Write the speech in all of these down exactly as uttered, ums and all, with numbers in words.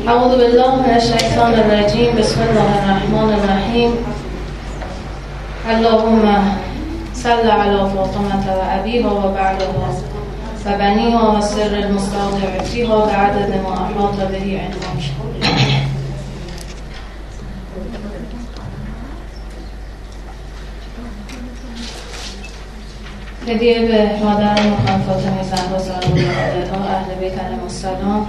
اعوذ بالله من الشیطان الرجیم. بسم الله الرحمن الرحیم. اللهم صل علی فاطمة و ابیها و بعدها و بنیها و سر المستودع فیها بعدد ما احاط به علمک. هدیه به مادر مخان فاطمه زهرا سلام علیها اهل بیت علیهم السلام،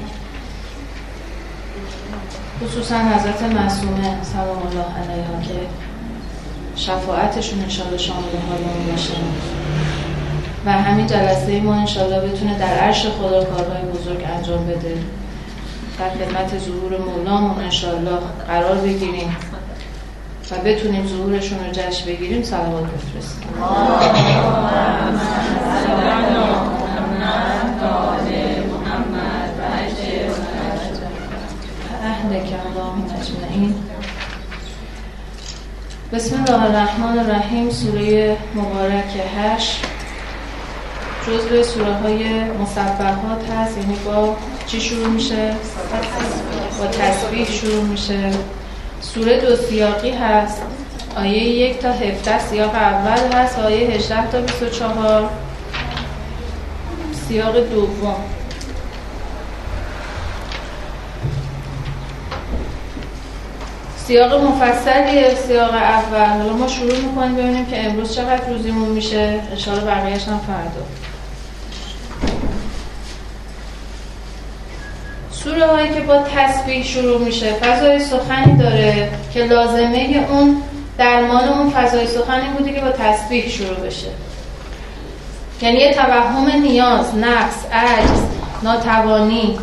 خصوصا حضرت معصومه سلام الله علیها که شفاعتشون انشاءالله شامل حالمون باشه و همین جلسه ما انشاءالله بتونه در عرش خدا کارهای بزرگ انجام بده. در خدمت ظهور مولامون انشاءالله قرار بگیریم و بتونیم ظهورشون رو جشن بگیریم. صلوات بفرستیم. اهلک اللهم اجمعین. بسم الله الرحمن الرحیم. سوره مبارک هشت جزء سوره های مسبحات هست، یعنی با چی شروع میشه؟ با تسبیح شروع میشه. سوره دو سیاقی هست، آیه یک تا هفده سیاق اول هست، آیه هجده تا بیست و چهار سیاق دوم. سیاق مفصلیه سیاق اول. حالا ما شروع میکنیم ببینیم که امروز چقدر روزیمون میشه، انشاءالله بقیه‌اش هم فردا. سوره هایی که با تسبیح شروع میشه فضای سخنی داره که لازمه اون درمان اون فضای سخنی بوده که با تسبیح شروع بشه. یعنی یه توهم نیاز، نقص، عجز، ناتوانی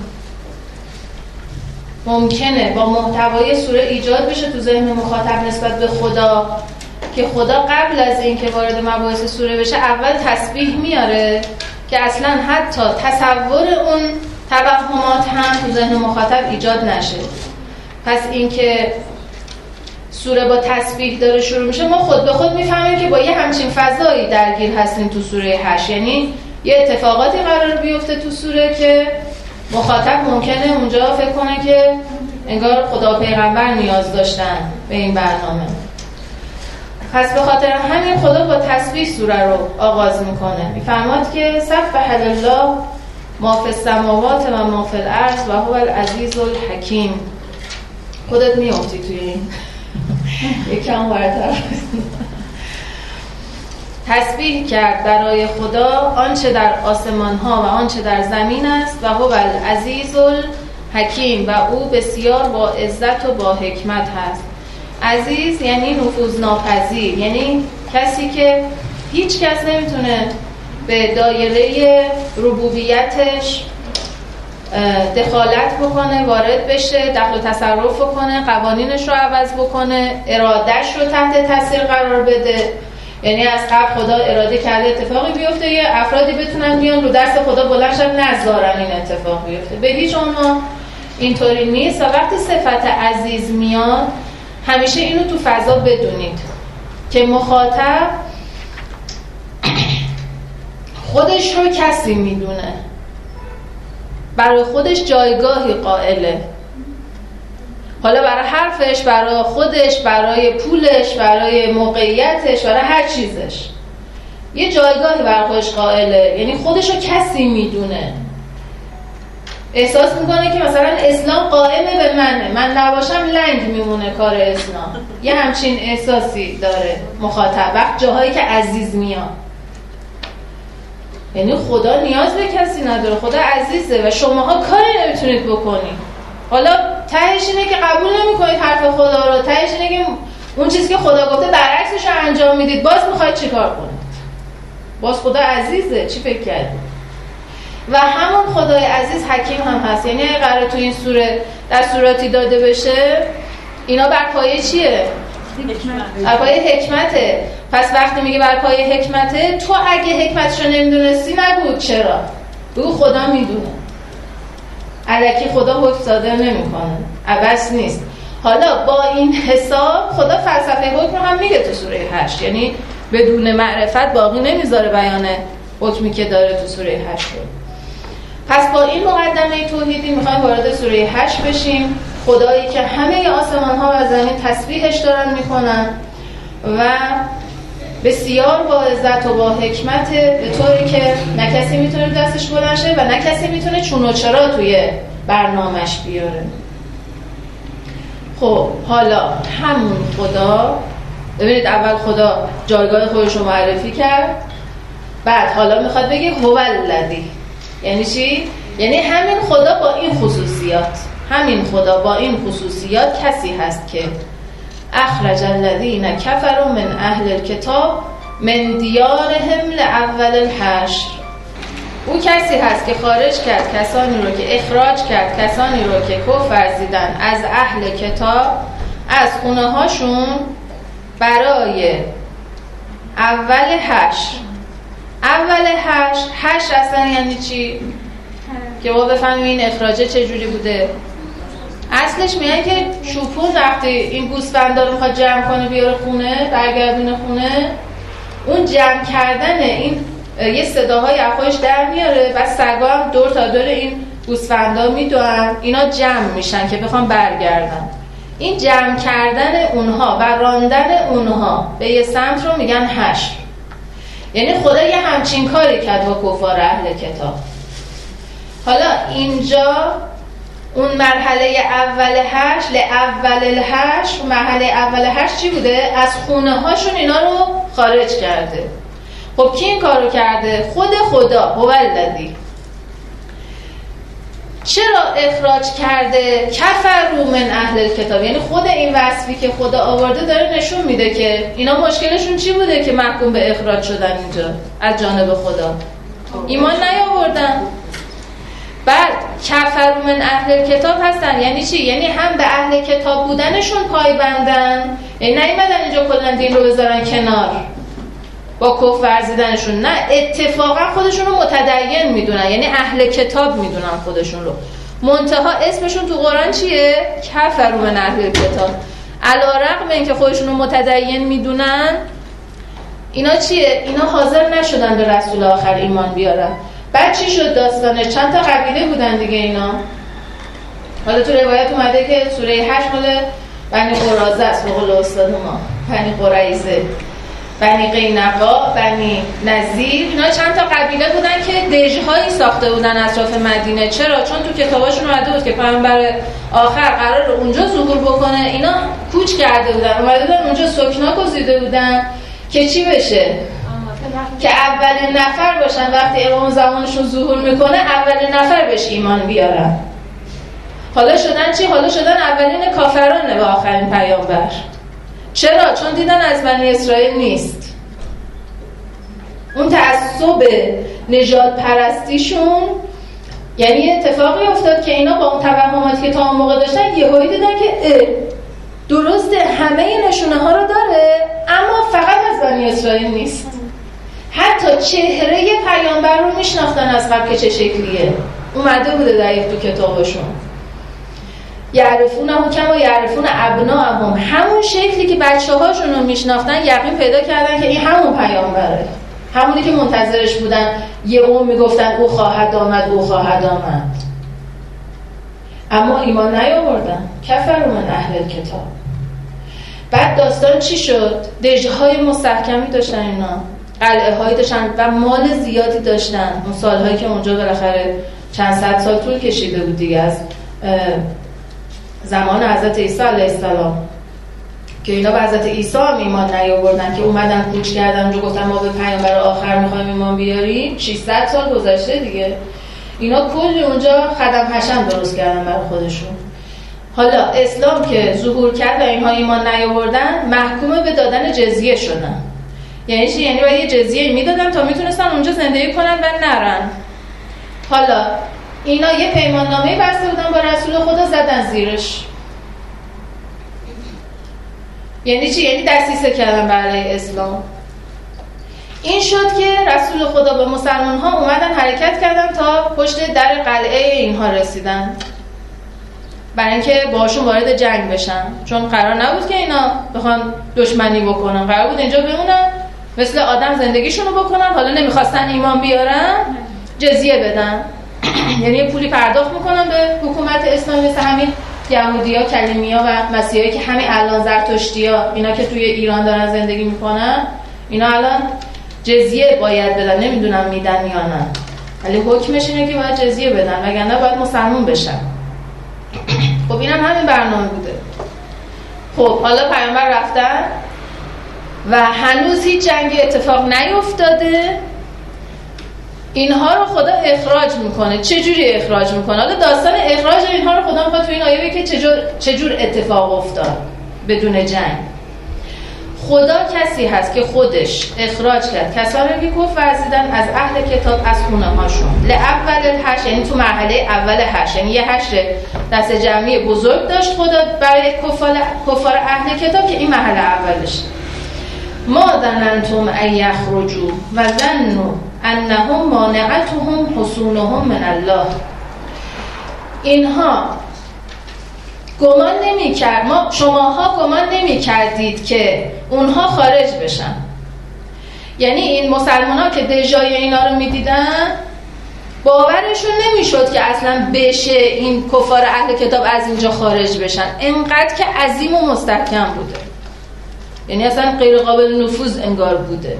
ممکنه با محتوای سوره ایجاد بشه تو ذهن مخاطب نسبت به خدا، که خدا قبل از این که وارد مباحث سوره بشه اول تسبیح میاره که اصلا حتی تصور اون توهمات هم تو ذهن مخاطب ایجاد نشه. پس این که سوره با تسبیح داره شروع میشه، ما خود به خود میفهمیم که با یه همچین فضایی درگیر هستیم تو سوره هشت. یعنی یه اتفاقاتی قرار بیفته تو سوره که مخاطب ممکنه اونجا فکر کنه که انگار خدا و پیغمبر نیاز داشتن به این برنامه. پس به خاطر همین خدا با تسبیح سوره رو آغاز میکنه. میفرماد که سبح لله ما فی السماوات و ما فی الارض و هو العزیز الحکیم. خودت میافتی توی این یکم برتر. تسبیح کرد برای خدا آنچه در آسمان ها و آنچه در زمین است و هو العزیز الحکیم و او بسیار با عزت و با حکمت هست. عزیز یعنی نفوذ ناپذیر، یعنی کسی که هیچ کس نمیتونه به دایره ربوبیتش دخالت بکنه، وارد بشه، دخل و تصرف بکنه، قوانینش رو عوض بکنه، ارادهش رو تحت تاثیر قرار بده. یعنی از قبل خدا اراده کرده اتفاقی بیفته، یه افرادی بتونن بیان رو دست خدا بلند شن نذارن این اتفاق بیفته. به هیچ عنوان اینطوری نیست. و وقتی صفت عزیز میاد همیشه اینو تو فضا بدونید که مخاطب خودش رو کسی میدونه، برای خودش جایگاهی قائله. حالا برای حرفش، برای خودش، برای پولش، برای موقعیتش، برای هر چیزش یه جایگاهی برای خودش قائله. یعنی خودش رو کسی میدونه، احساس میکنه که مثلا اسلام قائمه به منه، من نباشم لنگ میمونه کار اسلام. یه همچین احساسی داره مخاطب وقت جاهایی که عزیز میاد. یعنی خدا نیاز به کسی نداره، خدا عزیزه و شماها کاری نمیتونید بکنید. حالا تهش اینه که قبول نمیکنید حرف خدا رو، تهش اینه که اون چیزی که خدا گفته برعکسش رو انجام میدید. باز میخواید چیکار کنید؟ باز خدا عزیزه، چی فکر کردید؟ و همون خدای عزیز حکیم هم هست. یعنی اگه قراره تو این سوره در سوراتی داده بشه، اینا بر پایه چیه؟ بر پایه حکمته. پس وقتی میگه بر پایه حکمته، تو اگه حکمتشو نمیدونستی نگو چرا، بگو خدا میدونه. الکی خدا حکم صادر نمیکنه، عبث نیست. حالا با این حساب خدا فلسفه حکم رو هم میگه تو سوره هشت، یعنی بدون معرفت باقی نمیذاره بیان حکمی که داره تو سوره هشت رو. پس با این مقدمه توحیدی میخوایم وارد سوره هشت بشیم. خدایی که همه آسمان ها و زمین تسبیحش دارن میکنن و بسیار با عزت و با حکمت، به طوری که نه کسی میتونه دستش بلند شه و نه کسی میتونه چون و چرا توی برنامه‌اش بیاره. خب حالا همون خدا، ببینید اول خدا جایگاه خودش رو معرفی کرد، بعد حالا میخواد بگه هو الذی. یعنی چی؟ یعنی همین خدا با این خصوصیات، همین خدا با این خصوصیات کسی هست که اخرج الذین کفروا من اهل الکتاب من دیارهم لاول الحشر. او کسی هست که خارج کرد کسانی رو که اخراج کرد کسانی رو که کفر ورزیدن از اهل کتاب از خونه هاشون برای اول حشر. اول حشر، حشر اصلا یعنی چی؟ که ما بفهمیم این اخراجه چه جوری بوده. اصلش میگن که شوپون وقتی این گوسفندا رو میخواد جمع کنه بیاره خونه، برگردونه خونه، اون جمع کردن این یه صداهای از خودش در میاره، بعد سگا هم دور تا دور این گوسفندا میدوئن، اینا جمع میشن که بخوام برگردن. این جمع کردن اونها و راندن اونها به یه سمت رو میگن حشر. یعنی خدا یه همچین کاری کرد با کفار اهل کتاب. حالا اینجا اون مرحله اول حشر، لاول الحشر، مرحله اول حشر چی بوده؟ از خونه هاشون اینا رو خارج کرده. خب کی این کارو کرده؟ خود خدا، هو الذی. چرا اخراج کرده؟ کفروا من اهل الکتاب. یعنی خود این وصفی که خدا آورده داره نشون میده که اینا مشکلشون چی بوده که محکوم به اخراج شدن اینجا از جانب خدا. ایمان نیاوردن. بعد کفروا من اهل کتاب هستن یعنی چی؟ یعنی هم به اهل کتاب بودنشون پایبندن، یعنی نیومدن اینجا کلا دین رو بذارن کنار با کفر ورزیدنشون، نه اتفاقا خودشون رو متدین میدونن، یعنی اهل کتاب میدونن خودشون رو. منتها اسمشون تو قرآن چیه؟ کفروا من اهل کتاب. علی‌رغم اینکه خودشون رو متدین میدونن، اینا چیه؟ اینا حاضر نشدن به رسول آخر ایمان بیارن. بعد چی شد داستانه؟ چند تا قبیله بودن دیگه اینا. حالا تو روایت اومده که سوره هشت مال بنی قرازه است، به قول استاد ما، بنی قریظه، بنی قینقاع، بنی نذیر. اینا چند تا قبیله بودن که دژهایی ساخته بودن اطراف مدینه. چرا؟ چون تو کتاباشون اومده بود که پیامبر آخر قرار اونجا ظهور بکنه. اینا کوچ کرده بودن، اومده بودن اونجا سکنا گزیده بودن که چی بشه؟ که اولین نفر باشن وقتی امام زمانشون ظهور میکنه، اولین نفر بهش ایمان بیارن. حالا شدن چی؟ حالا شدن اولین کافرانه به آخرین پیامبر. چرا؟ چون دیدن از بنی اسرائیل نیست. اون تعصب نژاد پرستیشون، یعنی اتفاقی افتاد که اینا با اون توهماتی که تا اون موقع داشتن یهویی دیدن که درسته همه نشونه ها رو داره اما فقط از بنی اسرائیل نیست. حتی چهره پیامبر رو میشناختن از قبل که چه شکلیه، اومده بوده دقیق تو کتابشون. یعرفونه کما یعرفون ابناءهم، همون شکلی که بچه هاشون رو میشناختن یقین پیدا کردن که این همون پیامبره، همونی که منتظرش بودن. یه اون میگفتن او خواهد آمد، او خواهد آمد، اما ایمان نیاوردن. کفروا من اهل الکتاب. بعد داستان چی شد؟ دژهای مستحکمی داشتن اینا، قلعه هایی داشتن و مال زیادی داشتن. اون سالهایی که اونجا بالاخره چند صد سال طول کشیده بود دیگه، از زمان حضرت عیسی علیه السلام که اینا به حضرت عیسی هم ایمان نیاوردن که اومدن کوچ کردن اونجا گفتن ما به پیامبر آخر میخوایم ایمان بیاریم. ششصد سال گذشته دیگه، اینا کلی اونجا خدم حشم درست کردن برای خودشون. حالا اسلام که ظهور کرد و اینها ایمان نیاوردن، محکوم به دادن جزیه شدن. یعنی چی؟ یعنی باید یه جزیه میدادن تا میتونستن اونجا زندگی کنن و نرن. حالا اینا یه پیمان نامه بسته بودن با رسول خدا، زدن زیرش. یعنی چی؟ یعنی دسیسه کردن برای اسلام. این شد که رسول خدا با مسلمان ها اومدن حرکت کردن تا پشت در قلعه اینها رسیدن، برای اینکه باشون وارد جنگ بشن. چون قرار نبود که اینا بخوان دشمنی بکنن، قرار بود اینجا بمونن مثل آدم زندگیشونو بکنن. حالا نمیخواستن ایمان بیارن، جزیه بدن. یعنی پولی پرداخت میکنن به حکومت اسلامی، مثل همین یهودی‌ها، کلیمی‌ها و مسیحی‌هایی که همین الان زرتشتی‌ها اینا که توی ایران دارن زندگی میکنن، اینا الان جزیه باید بدن، نمیدونم میدن یا نه، ولی حکمش اینه که باید جزیه بدن وگرنه باید مسلمون بشن. خب اینم همین برنامه بوده. خب حالا پیامبر رفتن و هنوز هیچ جنگی اتفاق نیفتاده، اینها رو خدا اخراج میکنه. چجوری اخراج میکنه؟ حالا داستان اخراج اینها رو خدا میخواد تو این آیه بگه که چجور چجور اتفاق افتاد بدون جنگ. خدا کسی هست که خودش اخراج کرد کسانی که کفر ورزیدن از اهل کتاب از خونه هاشون لاول الحشر، یعنی تو مرحله اول حشر، یعنی یه حشر دست جمعی بزرگ داشت خدا برای کفار کفار اهل کتاب که این مرحله اولش. ما ظننتم ان یخرجوا و ظنوا انهم مانعتهم حصونهم من الله. اینها گمان نمی کرد، ما شماها گمان نمی کردید که اونها خارج بشن. یعنی این مسلمان ها که دژای اینا رو می دیدن باورشون نمی شد که اصلا بشه این کفار اهل کتاب از اینجا خارج بشن، اینقدر که عظیم و مستحکم بوده، یعنی اصلا غیر قابل نفوذ انگار بوده.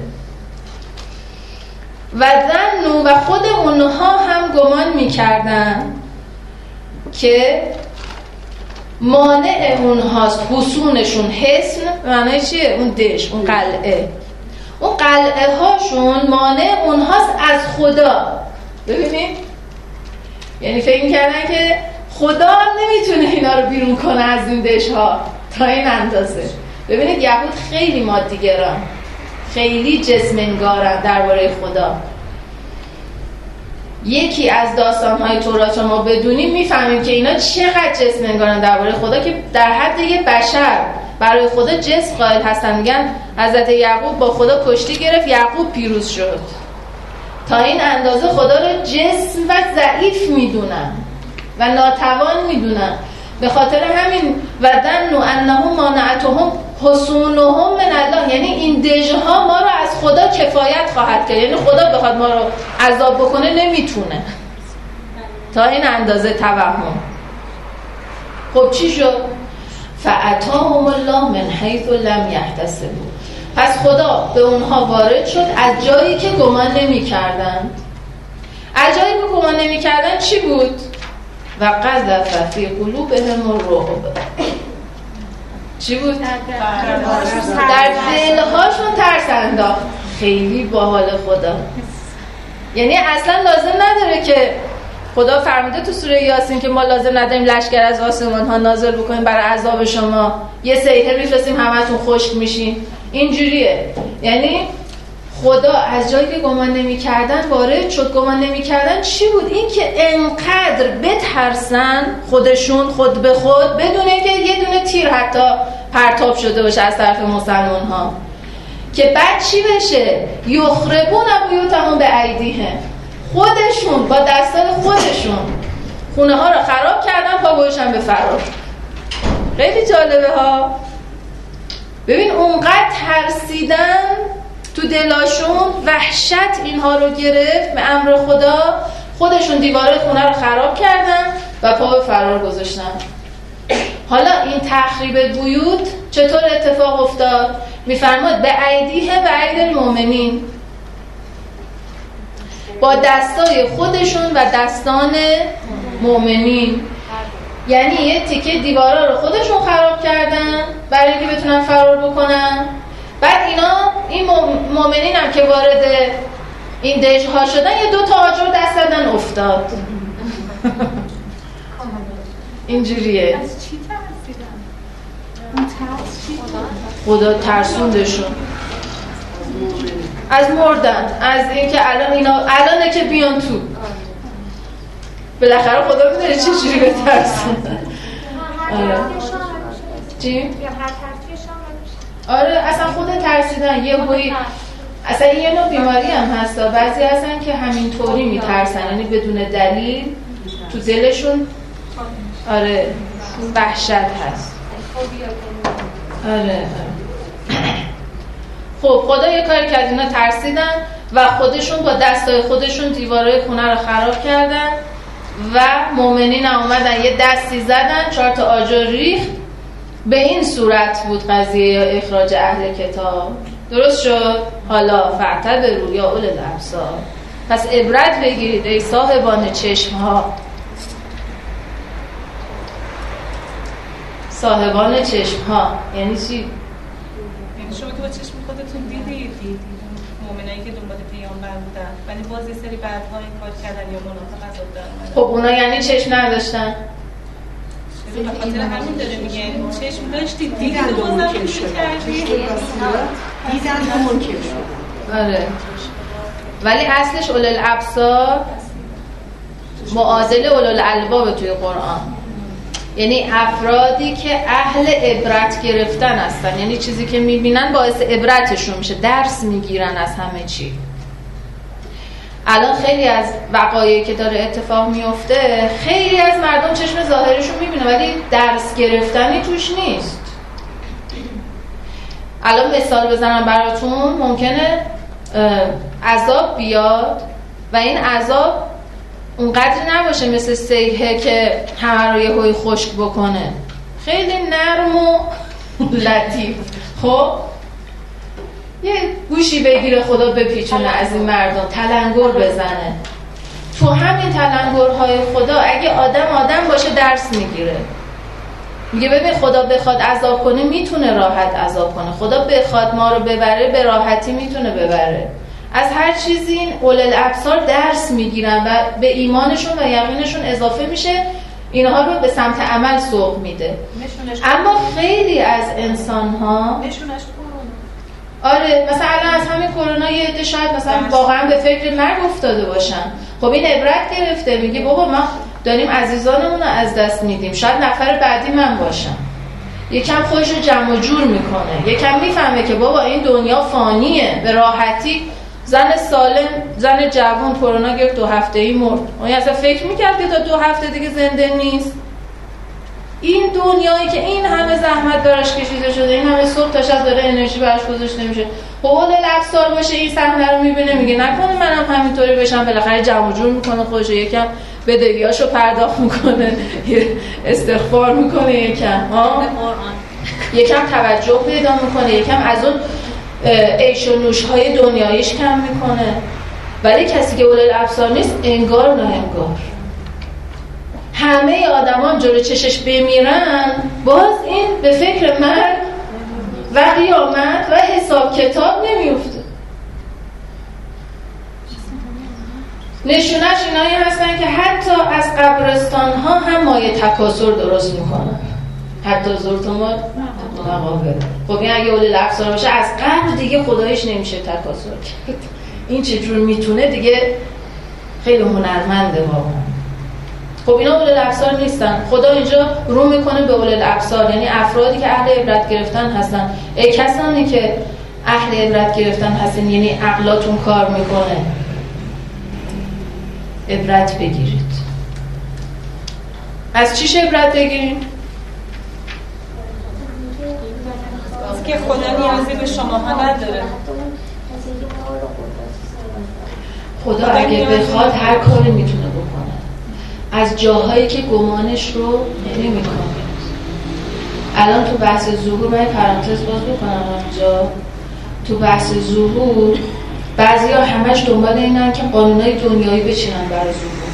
و ظنوا، و خود اونها هم گمان می کردن که مانع اونهاست حصونشون. حصن معنی چیه؟ اون دش، اون قلعه، اون قلعه هاشون مانع اونهاست از خدا. ببینید، یعنی فکر کردن که خدا نمیتونه اینا رو بیرون کنه از این دش ها تا این اندازه. ببینید یهود خیلی مادیگران، خیلی جسمنگارن درباره خدا. یکی از داستان‌های تورات ما بدونیم میفهمیم که اینا چقدر جسم انگارن درباره خدا، که در حد یه بشر برای خدا جسم قائل هستن. میگن حضرت یعقوب با خدا کشتی گرفت، یعقوب پیروز شد. تا این اندازه خدا رو جسم و ضعیف میدونن و ناتوان میدونن. به خاطر همین و ظنوا انهم مانعتهم حصونهم من الله، یعنی این دژها ما رو از خدا کفایت خواهد کرد، یعنی خدا بخواد ما رو عذاب بکنه نمیتونه. تا این اندازه توهم. خب چی شد؟ فاتاهم الله من حیث لم یحتسبوا. پس خدا به اونها وارد شد از جایی که گمان نمی‌کردن. از جایی که گمان نمی‌کردن چی بود؟ و قذف فی قلوبهم الرعب. چی بود؟ در دلهاشون ترس انداخت. خیلی باحال خدا. یعنی اصلا لازم نداره که خدا فرموده تو سوره یاسین که ما لازم نداریم لشکر از آسمان ها نازل بکنیم برای عذاب شما، یه سیحه میفرستیم همتون خشک میشین. اینجوریه. یعنی خدا از جایی که گمان نمی‌کردن وارد شد. گمان نمی‌کردن چی بود؟ این که انقدر بترسن خودشون خود به خود بدون اینکه یه دونه تیر حتی پرتاب شده باشه از طرف مسلمان ها، که بعد چی بشه؟ یخربون بیوتهم بایدیهم. خودشون با دستان خودشون خونه ها رو خراب کردن، پا گوشن به فرار. خیلی جالبه ها. ببین اونقدر ترسیدن، تو دلاشون وحشت اینها رو گرفت به امر خدا، خودشون دیواره خونه رو خراب کردن و پا به فرار گذاشتن. حالا این تخریب بیوت چطور اتفاق افتاد؟ میفرماد به ایدیه و اید المؤمنین، با دستای خودشون و دستان مؤمنین. یعنی یه تیکه دیوارا رو خودشون خراب کردن برای اینکه بتونن فرار بکنن. بعد اینا این مؤمنین هم که وارد این دژها شدن یه دو تا آجر دست دادن افتاد. اینجوریه. از چی ترسیدن؟ اون ترس چی؟ خدا ترسوندشون از مردن، از اینکه الان اینا الانه که بیان تو. بالاخره خدا میدونه چه جوری بترسون. آره. چی؟ آره اصلا خود ترسیدن. یه هوی اصلا یه نوع بیماری هم هست. بعضی هستن که همینطوری میترسن، یعنی بدون دلیل تو دلشون آره وحشت هست. آره, آره. خب خدا یه کاری کرد، اینا ترسیدن و خودشون با دستای خودشون دیوارای خونه رو خراب کردن و مؤمنین اومدن یه دستی زدن، چهار تا آجر ریخت. به این صورت بود قضیه یا اخراج اهل کتاب. درست شد؟ حالا فاعتبروا یا اولي الابصار. پس عبرت بگیرید ای صاحبان چشم ها. صاحبان چشم ها یعنی چی؟ یعنی شما که با چشم خودتون دیدید مؤمنایی که دنبال پیامبر بودن ولی باز یه سری بعدها این کار کردن یا منافق عذاب دارن. خب اونا یعنی چشم نداشتن؟ به خاطر همین داره میگه چشم داشتید دیدید و منکر کردید. دیدن و منکر شد. آره. ولی اصلش اولي الابصار معادل اولي الالباب توی قرآن، یعنی افرادی که اهل عبرت گرفتن هستن، یعنی چیزی که میبینن باعث عبرتشون میشه، درس میگیرن از همه چی. الان خیلی از وقایعی که داره اتفاق میفته خیلی از مردم چشم ظاهرشون میبینه ولی درس گرفتنی توش نیست. الان مثال بزنم براتون، ممکنه عذاب بیاد و این عذاب اونقدر نباشه مثل سیحه که همه رو یه هوی خشک بکنه، خیلی نرم و لطیف. خب یه گوشی بگیره خدا بپیچونه از این مردم، تلنگر بزنه. تو همین تلنگرهای خدا اگه آدم آدم باشه درس میگیره. میگه ببین خدا بخواد عذاب کنه میتونه راحت عذاب کنه، خدا بخواد ما رو ببره به راحتی میتونه ببره. از هر چیزی این اولي الابصار درس میگیرن و به ایمانشون و یقینشون اضافه میشه، اینها رو به سمت عمل سوق میده. اما خیلی از انسان‌ها نشونش آره مثلا الان از همین کرونا یه عده شاید مثلا واقعا به فکر مرگ افتاده باشن. خب این عبرت گرفته، میگه بابا ما داریم عزیزانمون رو از دست میدیم، شاید نفر بعدی من باشم. یکم خودش رو جمع و جور میکنه، یکم میفهمه که بابا این دنیا فانیه، به راحتی. زن سالم، زن جوان کرونا گرفت دو هفته ای مرد. اون اصلا فکر میکرد که تا دو هفته دیگه زنده نیست. این دنیایی که این همه زحمت براش کشیده شده، این همه صبح تا شب داره انرژی براش گذاشته میشه، خب اولي الابصار باشه این صحنه رو میبینه میگه نکنه منم همینطوری بشم. بالاخره جمع و جور میکنه خودش، یکم بدهیاشو پرداخت میکنه، استغفار میکنه، یکم ها یکم توجه پیدا میکنه، یکم از اون عیش و نوش های دنیاییش کم میکنه. ولی کسی که اولي الابصار نیست انگار نه انگار همه آدمان جلو چشش بمیرن، باز این به فکر مرگ و قیامت و حساب کتاب نمیفته. نشونش اینایی هستن که حتی از قبرستان ها هم مایه تکاثر درست میکنن. حتی زرتمات مقابر. خب این اگه اولي الابصار باشه از قبر دیگه خدایش نمیشه تکاثر کرد. این چجور میتونه دیگه خیلی هنرمنده واقعا. خب اینا اولي الابصار نیستن. خدا اینجا رو میکنه به اولي الابصار، یعنی افرادی که اهل عبرت گرفتن هستن. ای کسانی که اهل عبرت گرفتن هستن، یعنی عقلاتون کار میکنه، عبرت بگیرید. از چیش عبرت بگیرید؟ از که خدا نیازی به شما ها نداره. خدا اگه بخواد هر کاری میتونه بکنه، از جاهایی که گمانش رو نمی‌کنه. الان تو بحث ظهور من پرانتز باز بکنم اونجا، تو بحث ظهور بعضیا همش دنبال اینن که قانونای دنیایی بچینن برای ظهور.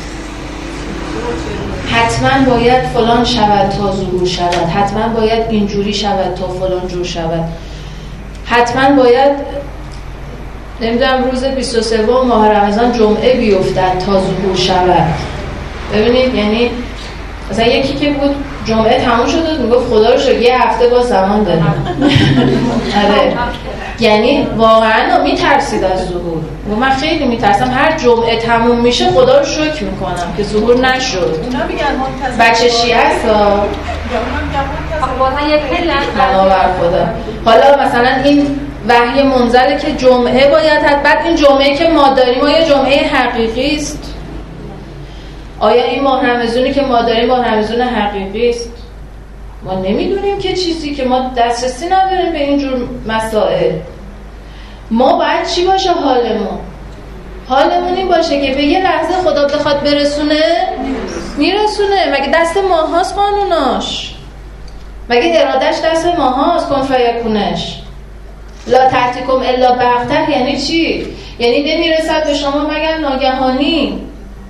حتما باید فلان شود تا ظهور شود، حتما باید اینجوری شود تا فلان جور شود، حتما باید نمیدونم روز بیست و سه ماه رمضان جمعه بیفتد تا ظهور شود. ببینید یعنی مثلا یکی که بود جمعه تموم شد میگفت خدا رو شکر یه هفته با زمان داریم. آره یعنی واقعا میترسید از ظهور. و من خیلی میترسم هر جمعه تموم میشه خدا رو شکر میکنم که ظهور نشد. اونا میگن منتظر بچه شیعه است ها. اونا میگن واقعا یه پله بنابر خدا. حالا مثلا این وحی منزله که جمعه باید حد، بعد این جمعه که ما داریم آیا جمعه حقیقی است؟ آیا این ماه رمضانی که ما داریم ماه رمضان حقیقی است؟ ما نمیدونیم که چیزی که ما دسترسی نداریم به اینجور مسائل. ما باید چی باشه حالمون؟ حالمون این باشه که به یه لحظه خدا بخواد برسونه میرسونه. مگه دست ماهاست قانوناش؟ مگه ارادش دست ماهاست؟ کن فیکونش. لا تأتیکم الا بغته یعنی چی؟ یعنی نمیرسد به شما مگر ناگهانی.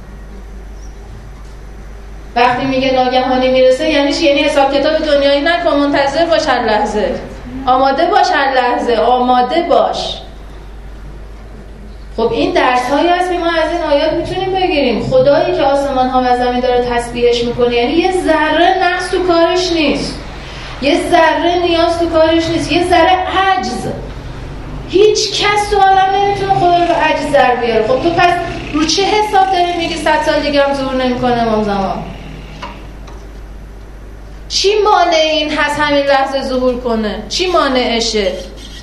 وقتی میگه ناگهانی میرسه یعنی چی؟ یعنی حساب کتاب دنیایی نکن، منتظر باش هر لحظه، آماده باش هر لحظه، آماده باش. خب این درس هایی هست که ما از این آیات میتونیم بگیریم. خدایی که آسمان ها و زمین داره تسبیحش میکنه، یعنی یه ذره نقص تو کارش نیست، یه ذره نیاز تو کارش نیست، یه ذره عجز. هیچ کس تو عالم نمیتونه خدا رو به عجز در بیاره. خب تو پس رو چه حساب داری میگی صد سال دیگه هم ظهور نمیکنه امام زمان؟ چی مانع این هست همین لحظه ظهور کنه؟ چی مانعشه؟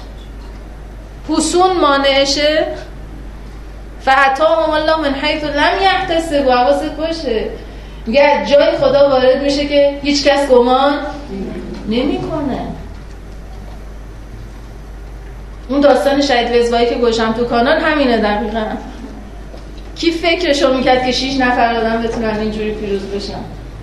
حسون مانعشه؟ فَأَتَاهُمُ اللَّهُ مِنْ حَیْثُ لَمْ یَحْتَسِبُوا. حواست باشه میگه از جای خدا وارد میشه که هیچ کس گمان نمیکنه. اون داستان شهید وزوایی که گوشم تو کانال همینه دقیقا. کی فکرشو میکرد که شیش نفر آدم بتونن اینجوری پیروز بشن؟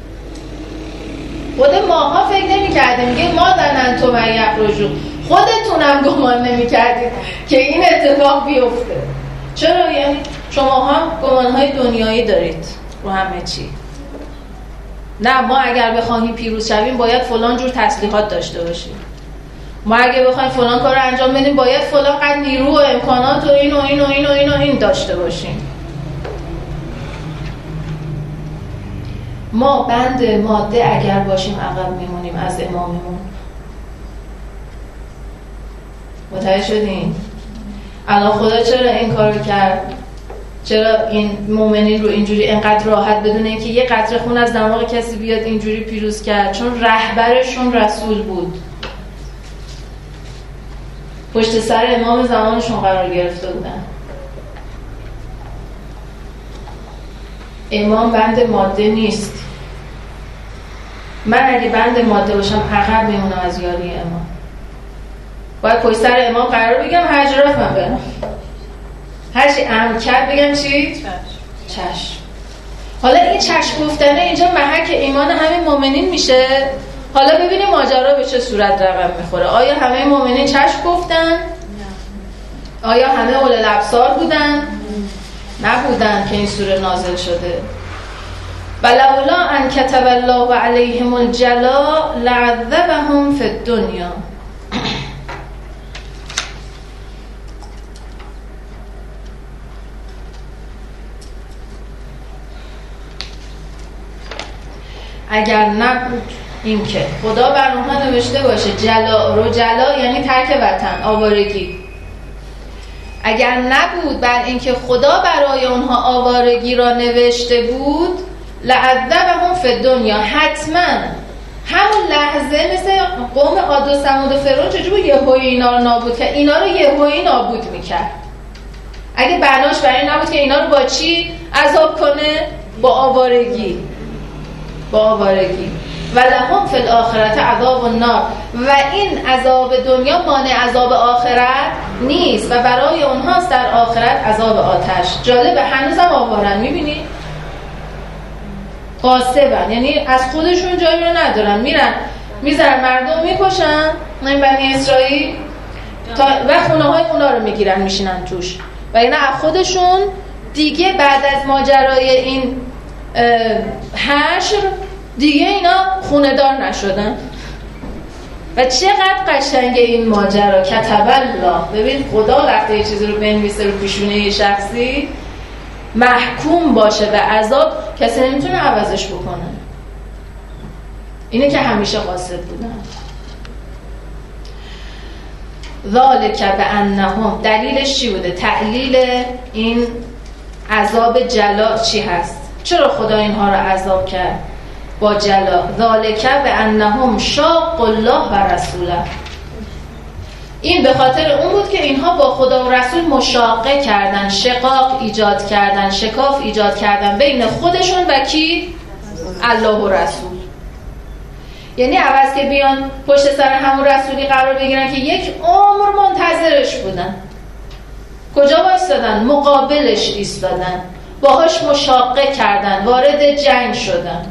خود ماها فکر نمیکرده. میگه ما دنن تو من یخرجون. خودتونم گمان نمیکردید که این اتفاق بیفته. چرا؟ یعنی شماها گمانهای دنیایی دارید رو همه چی. نه ما اگر بخوایم پیروز شویم باید فلان جور تسلیحات داشته باشیم، ما اگه بخوایم فلان کار رو انجام بدیم باید فلان قد نیرو و امکانات و این و این و این و این و این داشته باشیم. ما بند ماده اگر باشیم عقب میمونیم از اماممون. متوجه شدین؟ الان خدا چرا این کارو کرد؟ چرا این مومنین رو اینجوری اینقدر راحت بدون اینکه یه قطره خون از دماغ کسی بیاد اینجوری پیروز کرد؟ چون رهبرشون رسول بود، پشت سر امام زمانشون قرار گرفته بودن. امام بند ماده نیست. من اگه بند ماده باشم عقب میمونم از یاری امام. باید پشت سر امام قرار بگم حجرات من برم، هرچی امر کرد بگم چی؟ چشم. چشم. حالا این چشم گفتنه اینجا محک ایمان همه مؤمنین میشه. حالا ببینیم ماجرا به چه صورت رقم میخوره. آیا همه مؤمنین چشم گفتن؟ آیا همه اولو الابصار بودن؟ نبودن که این سوره نازل شده. ولولا ان كتب الله علیهم الجلاء لعذبهم فی الدنیا. اگر نبود این که خدا بر اونها نوشته باشه جلا رو، جلا یعنی ترک وطن، آوارگی. اگر نبود بر اینکه خدا برای اونها آوارگی را نوشته بود لعذبهم فی الدنیا، حتما همون لحظه مثل قوم عاد و ثمود و فرعون چجوری یهویی اینا رو نابود کرد، اینا رو یهویی نابود میکرد. اگه بناش برای نبود که اینا رو با چی عذاب کنه؟ با آوارگی. با آوارگی. و لهم فی الاخرة عذاب النار. و این عذاب دنیا مانع عذاب آخرت نیست و برای اونهاست در آخرت عذاب آتش. جالبه هنوزم آوارن. میبینی؟ قاصبن، یعنی از خودشون جایی رو ندارن، میرن میذارن مردم میکشن، این بنی اسرائیل تا و خونه های اونا رو میگیرن میشینن توش. و اینا از خودشون دیگه بعد از ماجرای این حشر دیگه اینا خونه دار نشدن. و چقدر قشنگه این ماجرا. کتب الله. ببین خدا وقتی یه چیزی رو بنویسه رو پیشونه یه شخصی محکوم باشه به عذاب، کسی نمیتونه عوضش بکنه. اینه که همیشه قاصد بودن. ذالک بانهم، دلیلش چی بوده؟ تعلیل این عذاب جلا چی هست؟ چرا خدا اینها رو عذاب کرد با جلا؟ ذالک بانهم شاقوا الله و رسوله. این به خاطر اون بود که اینها با خدا و رسول مشاقه کردن، شقاق ایجاد کردن، شکاف ایجاد کردن بین خودشون و کی؟ الله و رسول. یعنی عوض که بیان پشت سر همون رسولی قرار بگیرن که یک عمر منتظرش بودن، کجا وایستادن؟ مقابلش ایستادن، باهاش مشاقه کردن، وارد جنگ شدن.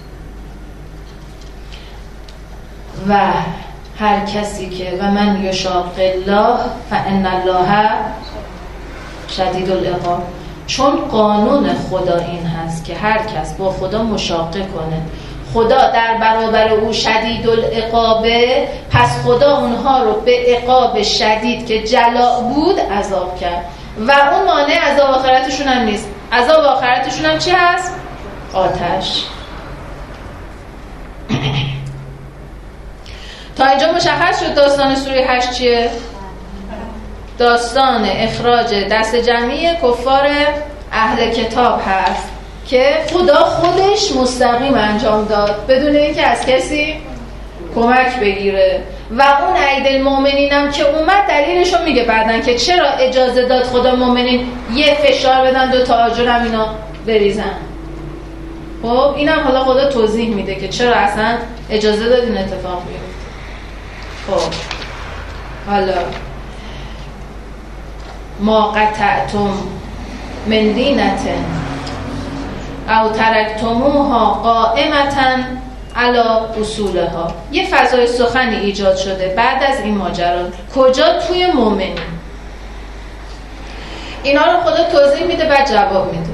و هر کسی که و من یشاق الله فان الله شدید العقاب، چون قانون خدا این هست که هر کس با خدا مشاقه کنه خدا در برابر او شدید العقابه، پس خدا اونها رو به عقاب شدید که جلا بود عذاب کرد و اون مانع عذاب آخرتشون هم نیست. عذاب آخرتشون هم چی هست؟ آتش. تا اینجا مشخص شد داستان سوره هشت چیه؟ داستان اخراج دست جمعی کفار اهل کتاب هست که خدا خودش مستقیم انجام داد بدون اینکه از کسی کمک بگیره. و اون عید المؤمنین هم که اومد دلیلشو میگه بعدن که چرا اجازه داد خدا مؤمنین یه فشار بدن دو تا آجر هم اینا بریزن. خب اینم حالا خدا توضیح میده که چرا اصلا اجازه داد این اتفاق بیفته. خب حالا ما قطعتم من دینة او ترکتموها قائمة علی اصولها. یه فضای سخنی ایجاد شده بعد از این ماجرا. کجا؟ توی مؤمنین. اینا رو خدا توضیح میده بعد جواب میده.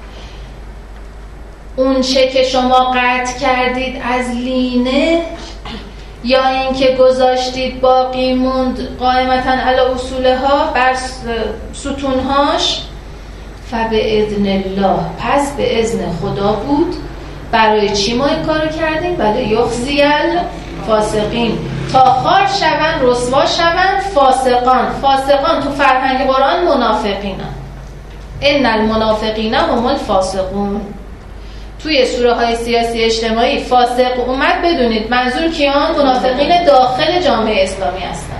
اون چه که شما قطع کردید از لینه یا اینکه گذاشتید باقی موند قائمتاً علی اصولها بر ستونهاش، فباذن الله، پس به اذن خدا بود. برای چی ما این کارو کردیم؟ بله یخزی الفاسقین، تا خار شوند، رسوا شوند فاسقان. فاسقان تو فرهنگ قرآن منافقینن. ان المنافقین هم الفاسقون. توی سوره های سیاسی اجتماعی فاسق اومد، بدونید منظور کیان؟ منافقین داخل جامعه اسلامی هستن.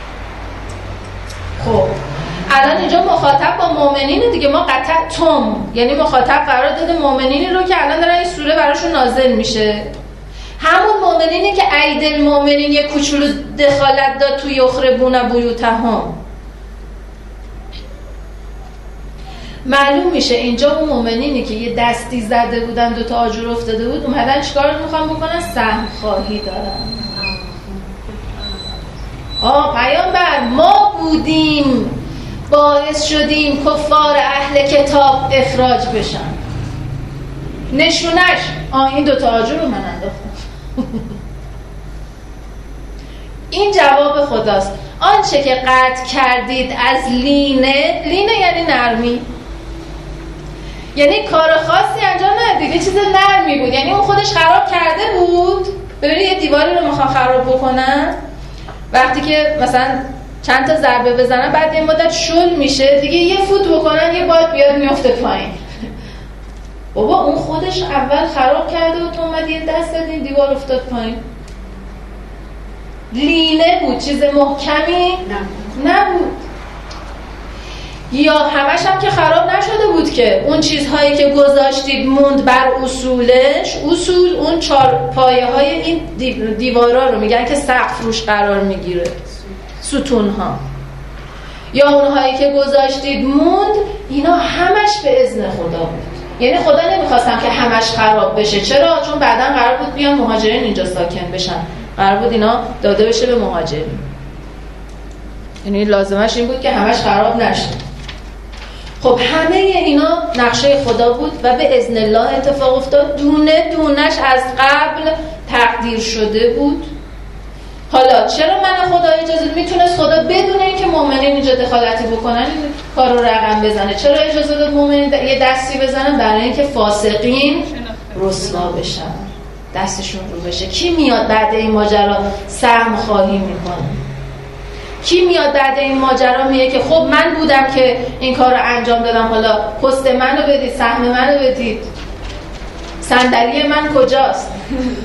خب الان اینجا مخاطب با مؤمنین دیگه. ما قطعتم یعنی مخاطب قرار داده مؤمنینی رو که الان دارن این سوره براشون نازل میشه. همون مؤمنینی که عید المؤمنین یه کوچولو دخالت داد توی یخربون بیوتهم. معلوم میشه اینجا اون مؤمنینی که یه دستی زده بودن، دو تا آجر افتاده بود، اومدن چیکار میخوان بکنن؟ سهم خواهی دارن. آه پیامبر ما بودیم باعث شدیم کفار اهل کتاب اخراج بشن. نشونش آه این دوتا آجر رو من انداختم. این جواب خداست. آنچه که قطع کردید از لینه، لینه یعنی نرمی، یعنی کار خاصی انجام ندید، چیز نرمی بود. یعنی اون خودش خراب کرده بود. ببینید یه دیواری رو میخوان خراب بکنن، وقتی که مثلا چند تا ضربه بزنن بعد این مدت شل میشه دیگه، یه فوت بکنن یه باد بیاد میفته پایین. بابا اون خودش اول خراب کرده و تو اومد یه دست دادی دیوار افتاد پایین. لینه بود، چیز محکمی نبود. یا همش هم که خراب نشده بود که اون چیزهایی که گذاشتید موند بر اصولش. اصول اون چار پایه های این دیوارا رو میگن که سقف روش قرار میگیره، ستونها. یا اونهایی که گذاشتید موند، اینا همش به اذن خدا بود. یعنی خدا نمیخواستم که همش خراب بشه. چرا؟ چون بعداً قرار بود بیان مهاجرین اینجا ساکن بشن، قرار بود اینا داده بشه به مهاجرین. یعنی لازمش این بود که همش خراب نشه. خب همه اینا نقشه خدا بود و به اذن الله اتفاق افتاد. دونه دونش از قبل تقدیر شده بود. حالا چرا من خدا اجازه میتونست خدا بدون اینکه مؤمنین اینجا دخالتی بکنن کار رو رقم بزنه؟ چرا اجازه داد مؤمنین یه دستی بزنن؟ برای اینکه فاسقین رسوا بشن، دستشون رو بشه. کی میاد بعد این ماجرا سهم خواهی میکنه؟ کی میاد بعد این ماجرا میگه که خب من بودم که این کار رو انجام دادم، حالا پست منو بدید، سهم منو بدید، صندلی من کجاست؟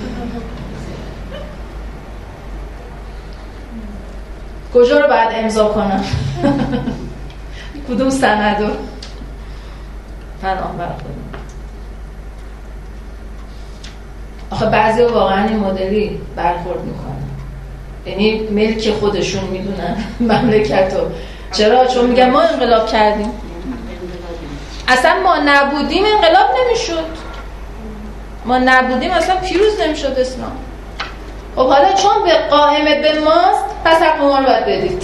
کجا رو باید امضا کنم؟ کدوم سندو؟ پناه بر خودم. آخه بعضی واقعا این مدلی برخورد میکنن، یعنی ملک خودشون میدونن مملکتو. چرا؟ چون میگن ما انقلاب کردیم. اصلا ما نبودیم انقلاب نمیشد، ما نبودیم اصلا پیروز نمیشد اسلام. خب حالا چون به قائمه به ماست پس حق ما رو باید بدید.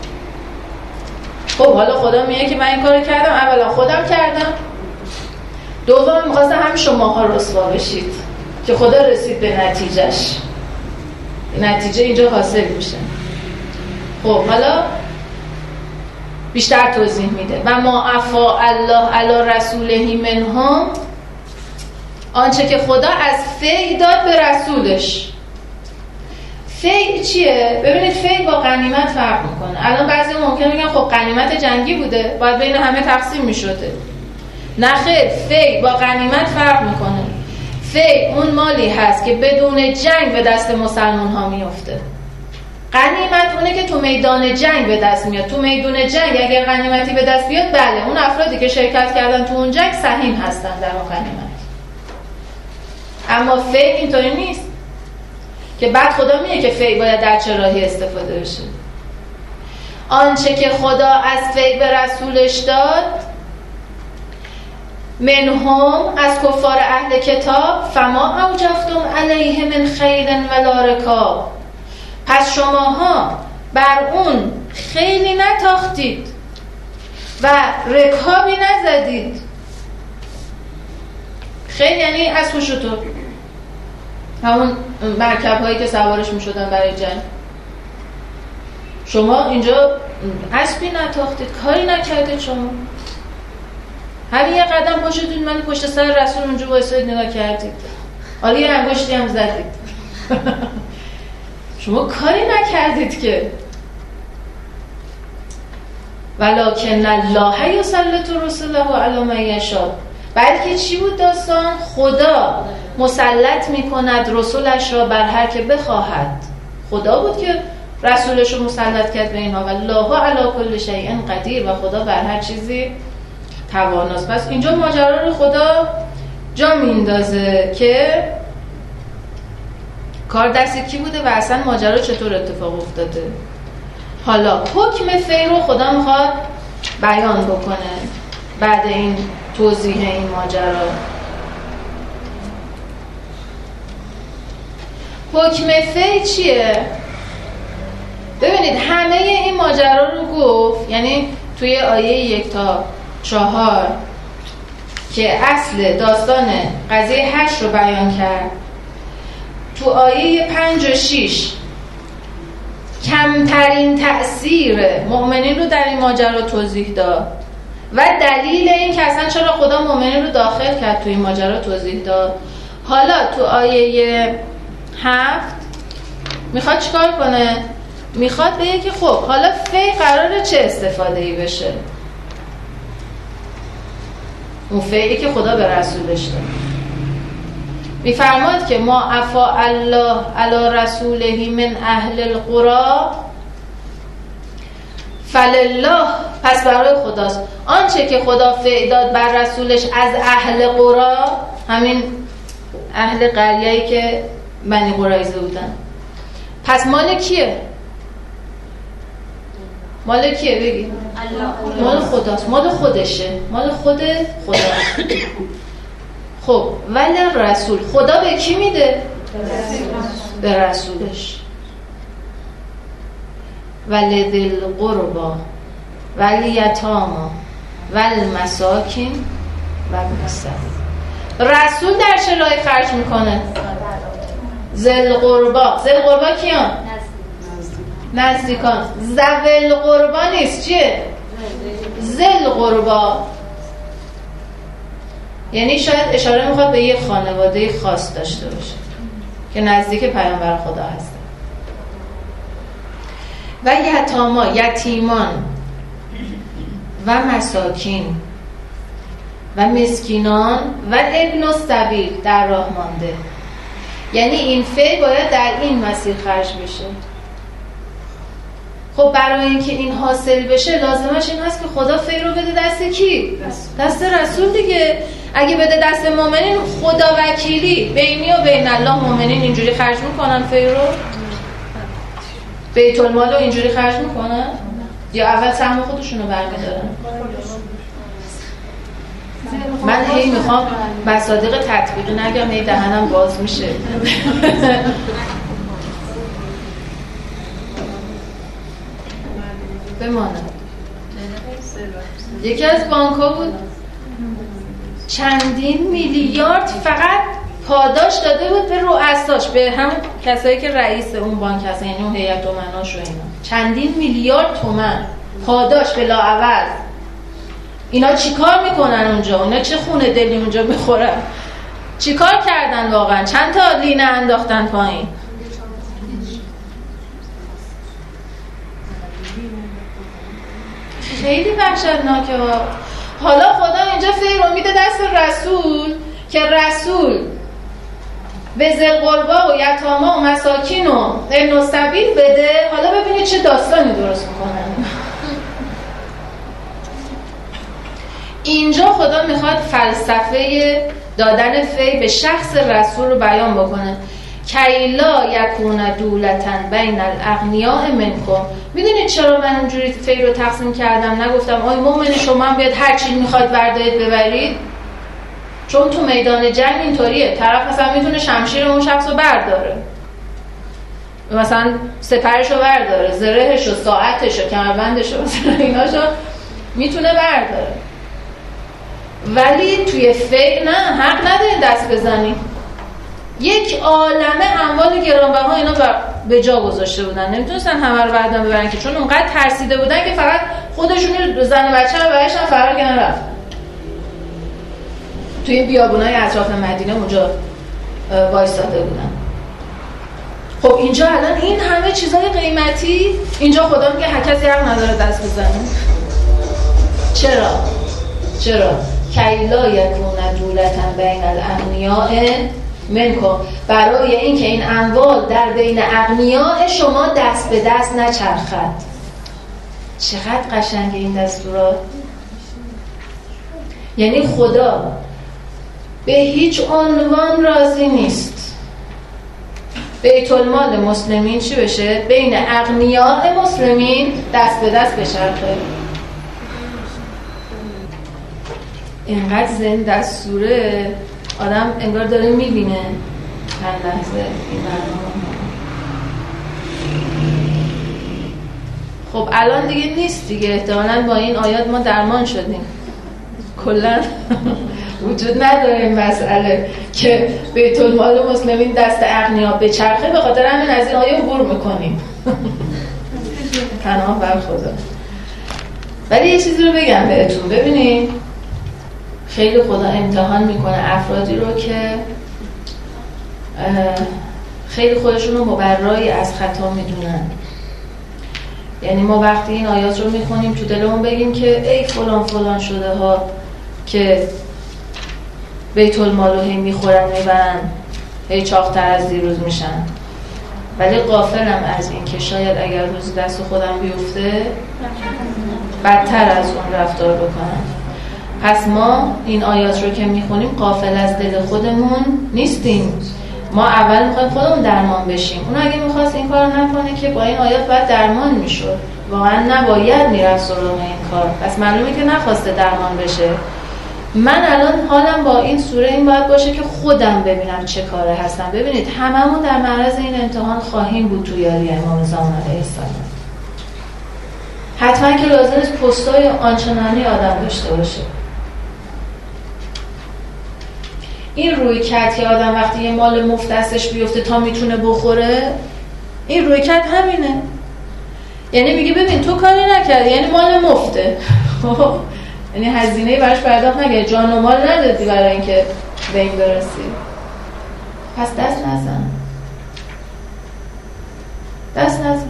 خب حالا خدا میگه که من این کارو کردم، اولا خودم کردم، دوم میخواستم هم شماها رسوا بشید که خدا رسید به نتیجهش، نتیجه اینجا حاصل میشه. خب حالا بیشتر توضیح میده و ما عفا الله علی رسوله منهم، آنچه که خدا از فی داد به رسولش. فی چیه؟ ببینید فی با غنیمت فرق میکنه. الان بعضی ممکنه بگن خب غنیمت جنگی بوده باید بین همه تقسیم میشده. نه خیر، فی با غنیمت فرق میکنه. فی اون مالی هست که بدون جنگ به دست مسلمان ها میفته. غنیمت اونه که تو میدان جنگ به دست میاد. تو میدان جنگ اگر غنیمتی به دست بیاد، بله اون افرادی که شرکت کردن تو اون جنگ سهیم هستن در اون غنیمت. اما فی اینطوری نیست که بعد خدا میگه که فی باید در چه راهی استفاده بشه. آنچه که خدا از فی به رسولش داد، منهم از کفار اهل کتاب، فما اوجفتم علیه من خیل ولا رکاب، پس شماها بر اون خیلی نتاختید و رکابی نزدید. خیلی یعنی اسب و شتر، همون مرکب هایی که سوارش می شدن برای جنگ. شما اینجا اسبی نتاختید، کاری نکردید، شما همین یه قدم پاشدید من پشت سر رسول اونجا وایسادید نگاه کردید، حالا یه انگشتی هم زدید. شما کاری نکردید که. ولکن الله یسلط رسله علی من یشاء، بلکه چی بود داستان؟ خدا مسلط میکند رسولش را بر هر که بخواهد. خدا بود که رسولش رو مسلط کرد به اینها. والله علی کل شیء قدیر، و خدا بر هر چیزی تواناست. پس اینجا ماجرا رو خدا جا میندازه که کار دست کی بوده و اصلا ماجرا چطور اتفاق افتاده. حالا حکم فی رو خدا میخواد بیان بکنه بعد این توضیح این ماجرا. حکم فی چیه؟ ببینید همه این ماجرا رو گفت، یعنی توی آیه یک تا چهار که اصل داستان قضیه هشت رو بیان کرد، تو آیه پنج و شیش کمترین تأثیر مؤمنین رو در این ماجرا توضیح داد و دلیل این که اصلا چرا خدا مؤمنین رو داخل کرد توی این ماجرا توضیح داد. حالا تو آیه هفت میخواد چیکار کنه؟ میخواد بگه که خب حالا فی قراره چه استفاده‌ای بشه. اون فیعی که خدا به رسولش داد. میفرماد که ما عفا الله علی رسوله من اهل القرى فلله، پس برای خداست آنچه که خدا فیع داد بر رسولش از اهل قرى، همین اهل قریه‌ای که بنی قریظه بودن. پس مال کیه؟ مال کیه بگی؟ مال خداست، مال خودشه، مال خود خداست. خب ولی رسول، خدا به کی میده؟ به رسولش. ولی ذل قربا ولی یتاما ولی مساکین و ابن السبیل. رسول در چه راهی خرج میکنه؟ ذل قربا. ذل قربا کیان؟ نزدیکان. ذل قربا نیست، چیه؟ ذل قربا. یعنی شاید اشاره میخواد به یک خانواده خاص داشته باشه که نزدیک پیامبر خدا هستن. و یتاما، یتیمان و مساکین و مسکینان و ابن السبیل، در راه مانده. یعنی این فعل باید در این مسیر خرج بشه. خب برای اینکه این حاصل بشه لازمش این هست که خدا فی رو بده دست کی؟ دست رسول دیگه. اگه بده دست مؤمنین، خدا وکیلی بینی و بین الله مؤمنین اینجوری خرج میکنن فی رو؟ بیت المال رو اینجوری خرج میکنن؟ یا اول سهم خودشون رو برمیدارن؟ من هی میخوام مصادیق تطبیقی نگم، هی دهنم باز میشه. بماند یکی از بانک‌ها بود چندین میلیارد فقط پاداش داده بود به رؤساش، به هم کسایی که رئیس اون بانک هستن، یعنی اون هیئت امناش و اینا. چندین میلیارد تومان پاداش بلاعوض. اینا چیکار میکنن اونجا؟ اونا چه خونه دلی اونجا میخورن؟ چیکار کردن واقعا؟ چند تا لینه انداختن پایین؟ خیلی وحشتناکه ها. حالا خدا اینجا فیر رو میده دست رسول که رسول به ذی القربی و یتاما و مساکین و ابن السبیل بده. حالا ببینید چه داستانی درست میکنن. اینجا خدا میخواد فلسفه دادن فی به شخص رسول رو بیان بکنه. کیلا یکون دولتن بین الاغنیاء منکم. میدونید چرا من اونجوری فی رو تقسیم کردم؟ نگفتم آی مومن شما هم بیاد هر چی میخواد بردارید ببرید، چون تو میدان جنگ اینطوریه. طرف مثلا میتونه شمشیر اون شخص رو برداره، مثلا سپرش رو برداره، زرهش و ساعتش و کمربندش و مثلا ایناشو میتونه برداره. ولی توی فی نه، حق نداری دست بزنی. یک عالمه اموال گرانبها اینا به جا گذاشته بودن، نمیتونستن همه رو بعدن ببرن که، چون اونقدر ترسیده بودن که فقط خودشون زن و بچه رو برشن فرار کردن رفت. توی بیابونای اطراف مدینه اونجا وایستاده بودن. خب اینجا الان این همه چیزای قیمتی، اینجا خدا میگه هر کسی حق نداره دست بزنه. چرا؟ چرا؟ کیلا یکون دولتن بین الاغنیاء منکم، برای اینکه این اموال در بین اغنیاء شما دست به دست نچرخد. چقدر قشنگه این دستورات. یعنی خدا به هیچ عنوان راضی نیست بیت المال مسلمین چی بشه؟ بین اغنیاء مسلمین دست به دست بچرخه. اینقدر زن دستوره آدم انگار داره میبینه هر لحظه این برنامه. خب الان دیگه نیست دیگه، احتمالاً با این آیات ما درمان شدیم. کلا وجود نداره این مسئله که بیت المال مسلمین دست اغنیا بچرخه، به خاطر همین از این آیه عبور میکنیم. پناه بر خدا. ولی یه چیزی رو بگم بهتون، ببینید خیلی خدا امتحان میکنه افرادی رو که خیلی خودشون رو مبرایی از خطا میدونن. یعنی ما وقتی این آیات رو میخونیم تو دلمون بگیم که ای فلان فلان شده ها که بیت المال رو هی میخورن میبرن، هی چاق‌تر از دیروز میشن، ولی غافلم از این که شاید اگر روز دست خودم بیفته بدتر از اون رفتار بکنم. پس ما این آیات رو که میخونیم غافل از دل خودمون نیستیم. ما اول میخوایم خودمون درمان بشیم. اون اگه میخواست این کار نکنه که با این آیات باید درمان میشد، واقعا نباید میرفت سراغ این کار. پس معلومه که نخواسته درمان بشه. من الان حالم با این سوره این باید باشه که خودم ببینم چه کاره هستم. ببینید هممون در معرض این امتحان خواهیم بود تو یاری امام زمان علیه السلام. حتما که لازم است پستای آنچنانی آدم داشته باشه. این روی کت که آدم وقتی یه مال مفت دستش بیفته تا میتونه بخوره، این روی کت همینه. یعنی میگه ببین تو کاری نکردی، یعنی مال مفته، یعنی هزینه‌ای براش پرداخت نکردی، جان و مال ندادی برای اینکه به این برسی. پس دست نزن، دست نزن.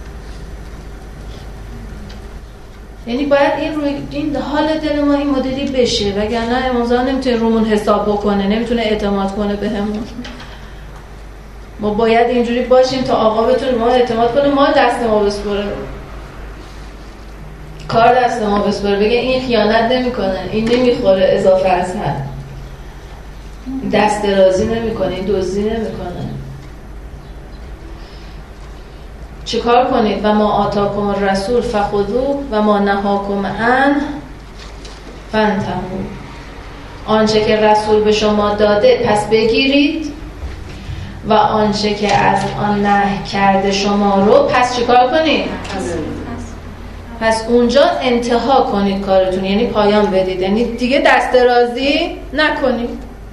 یعنی باید این روی این حال دل ما این مدلی بشه، وگرنه امام زمان نمیتونه رومون حساب بکنه، نمیتونه اعتماد کنه بهمون. ما باید اینجوری باشیم تا آقا بتونه ما اعتماد کنه، ما دست ما بسپره، کار دست ما بسپره، بگه این خیانت نمیکنه، این نمیخوره اضافه از حد، دست درازی نمیکنه، این دزدی نمیکنه. چه کار کنید؟ و ما آتاکم الرسول فخذوه و ما نهاکم عنه فانتهوا. آنچه که رسول به شما داده پس بگیرید و آنچه که از آن نهی کرده شما رو پس چیکار کنید؟ پس اونجا انتها کنید کارتون، یعنی پایان بدید، یعنی دیگه دست درازی نکنید.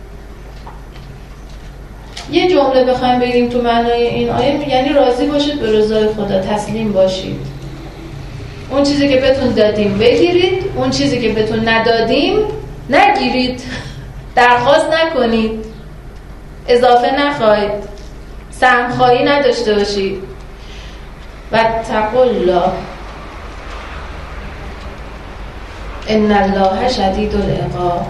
یه جمله بخوایم بگیم تو معنای این آیه، یعنی راضی باشید به رضای خدا، تسلیم باشید. اون چیزی که بهتون دادیم بگیرید، اون چیزی که بهتون ندادیم نگیرید، درخواست نکنید، اضافه نخواهید، سهمخواهی نداشته باشید. و اتقوا الله ان الله شدید العقاب.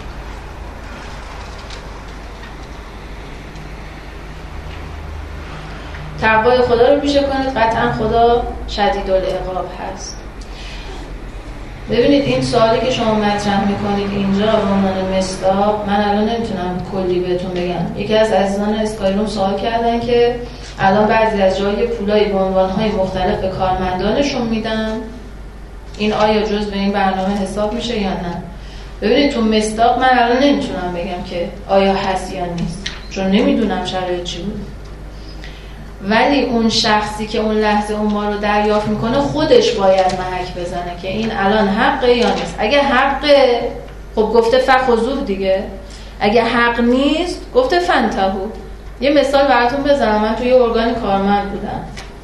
تقوای خدا رو پیشه کنید، قطعا خدا شدید العقاب هست. ببینید این سوالی که شما مطرح میکنید اینجا به عنوان مصداق، من الان نمیتونم کلی بهتون بگم. یکی از عزیزان اسکایروم سوال کردن که الان بعضی از جای پولایی به عنوانهای مختلف به کارمندانشون میدن، این آیا جز به این برنامه حساب میشه یا نه؟ ببینید تو مصداق من الان نمیتونم بگم که آیا هست یا نیست، چون نمیدونم شرایط چی بود. ولی اون شخصی که اون لحظه اون ما رو دریافت میکنه خودش باید محک بزنه که این الان حقه یا نیست. اگه حقه خب گفته فخذوه دیگه، اگه حق نیست گفته فانتهوا. یه مثال براتون بزنم، من توی ارگان کارمند بودم،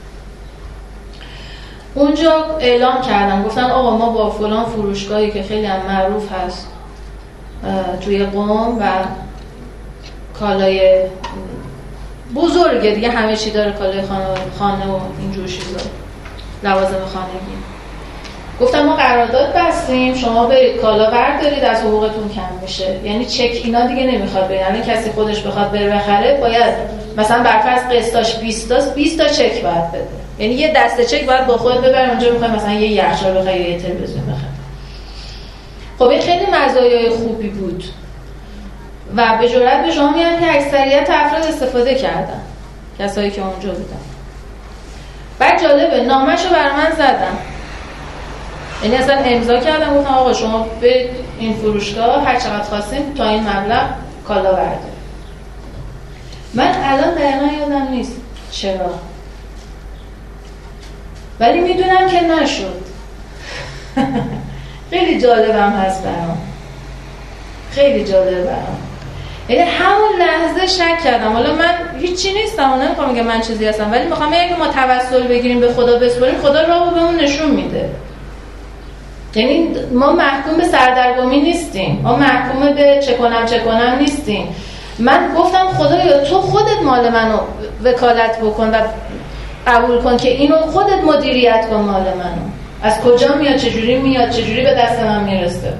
اونجا اعلام کردن، گفتن آقا ما با فلان فروشگاهی که خیلی هم معروف هست توی قم و کالای بزرگه دیگه، همه چی داره، کالای خانه, خانه و اینجور چیزا، لوازم خانگی، گفتم ما قرارداد بستیم، شما برید کالا بردارید، از حقوقتون کم میشه. یعنی چک اینا دیگه نمیخواد برید، یعنی کسی خودش بخواد بره بخره باید مثلا برفرض قسطاش بیست تا بیست تا چک باید بده، یعنی یه دسته چک باید با خودت ببری اونجا، میخوای مثلا یه یخچال بخری یا یه تلویزیون بخری. خب این خیلی مزایای خوبی بود و به جرئت به شما میگم که اکثریت افراد استفاده کردن، کسایی که اونجا بودن. بعد جالبه نامه‌شو بر من زدن، یعنی اصلا امضا کردم، گفتم آقا شما به این فروشگاه هر چقدر خواستین تا این مبلغ کالا بردارید. من الان دقیقا یادم نیست چرا، ولی میدونم که نشد. خیلی جالبم هست برام، خیلی جالب برام. یعنی همون لحظه شک کردم. حالا من هیچی نیستم و نمیخوام بگم من چیزی هستم، ولی میخوام بگم که ما توسل بگیریم به خدا بسپاریم، خدا راهو بهمون نشون میده. یعنی ما محکوم به سردرگمی نیستیم، ما محکوم به چه کنم چه کنم نیستیم. من گفتم خدایا تو خودت مال منو وکالت بکن و قبول کن که اینو خودت مدیریت کن، مال منو از کجا میاد، چجوری میاد، چجوری به دست من میرسه.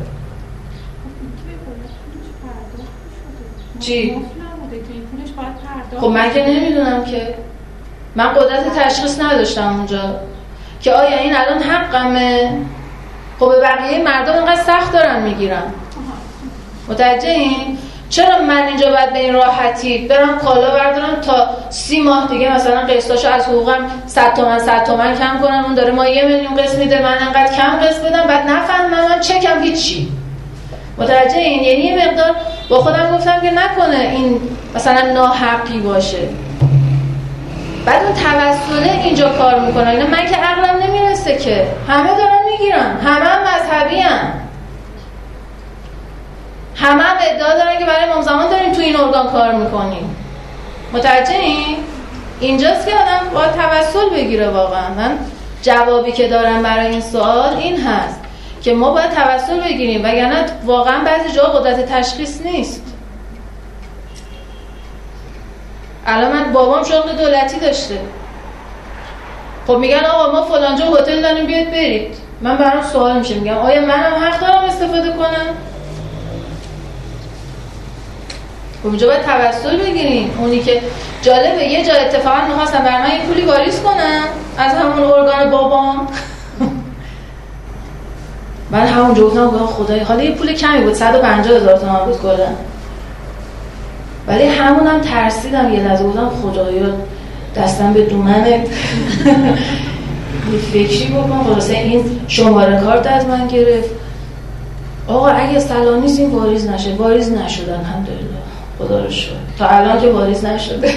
چی؟ خب من که نمیدونم که، من قدرت تشخیص نداشتم اونجا که آیا این الان حقمه. خب به بقیه مردم اینقدر سخت دارن میگیرن، متوجه این؟ چرا من اینجا باید به این راحتی برم کالا بردارم تا سی ماه دیگه مثلا قسطاشو از حقوقم صد تومن صد تومن کم کنم، اون داره ما یه میلیون قسط میده من انقدر کم قسط بدم، بعد نفهمم من چکم هیچی. متوجه این؟ یعنی یه مقدار با خودم گفتم که نکنه این مثلا ناحقی باشه. بعد اون توسله اینجا کار میکنه. اینا من که عقلم نمیرسه که همه دارن میگیرن، همه هم مذهبی هم. همه هم ادعا دارن که برای امام زمان داریم تو این ارگان کار میکنیم. متوجه این؟ اینجاست که آدم باید توسل بگیره. واقعا من جوابی که دارم برای این سوال این هست که ما باید توسل بگیریم، وگرنه واقعا بعضی جا قدرت تشخیص نیست. الان من بابام شغل دولتی داشته، خب میگن آقا ما فلانجا هتل داریم بیاید برید، من برام سوال میشه، میگم آیا منم حق دارم استفاده کنم؟ خب اینجا باید توسل بگیریم. اونی که جالبه یه جا اتفاقا میخواستم بر من یه پولی واریز کنم از همون ارگان بابام، من همونجا گفتم خدایا، حالا یه پول کمی بود، صد و پنجاه هزار تومان بود کلا، ولی همونم ترسیدم یه لحظه، گفتم خدایا دستم به دومنه یه فکری بکن. خلاصه این شماره کارت از من گرفت، آقا اگه صلاح نیست این واریز نشه. واریز نشدن الحمدلله، خدا رو شکر تا الان که واریز نشده.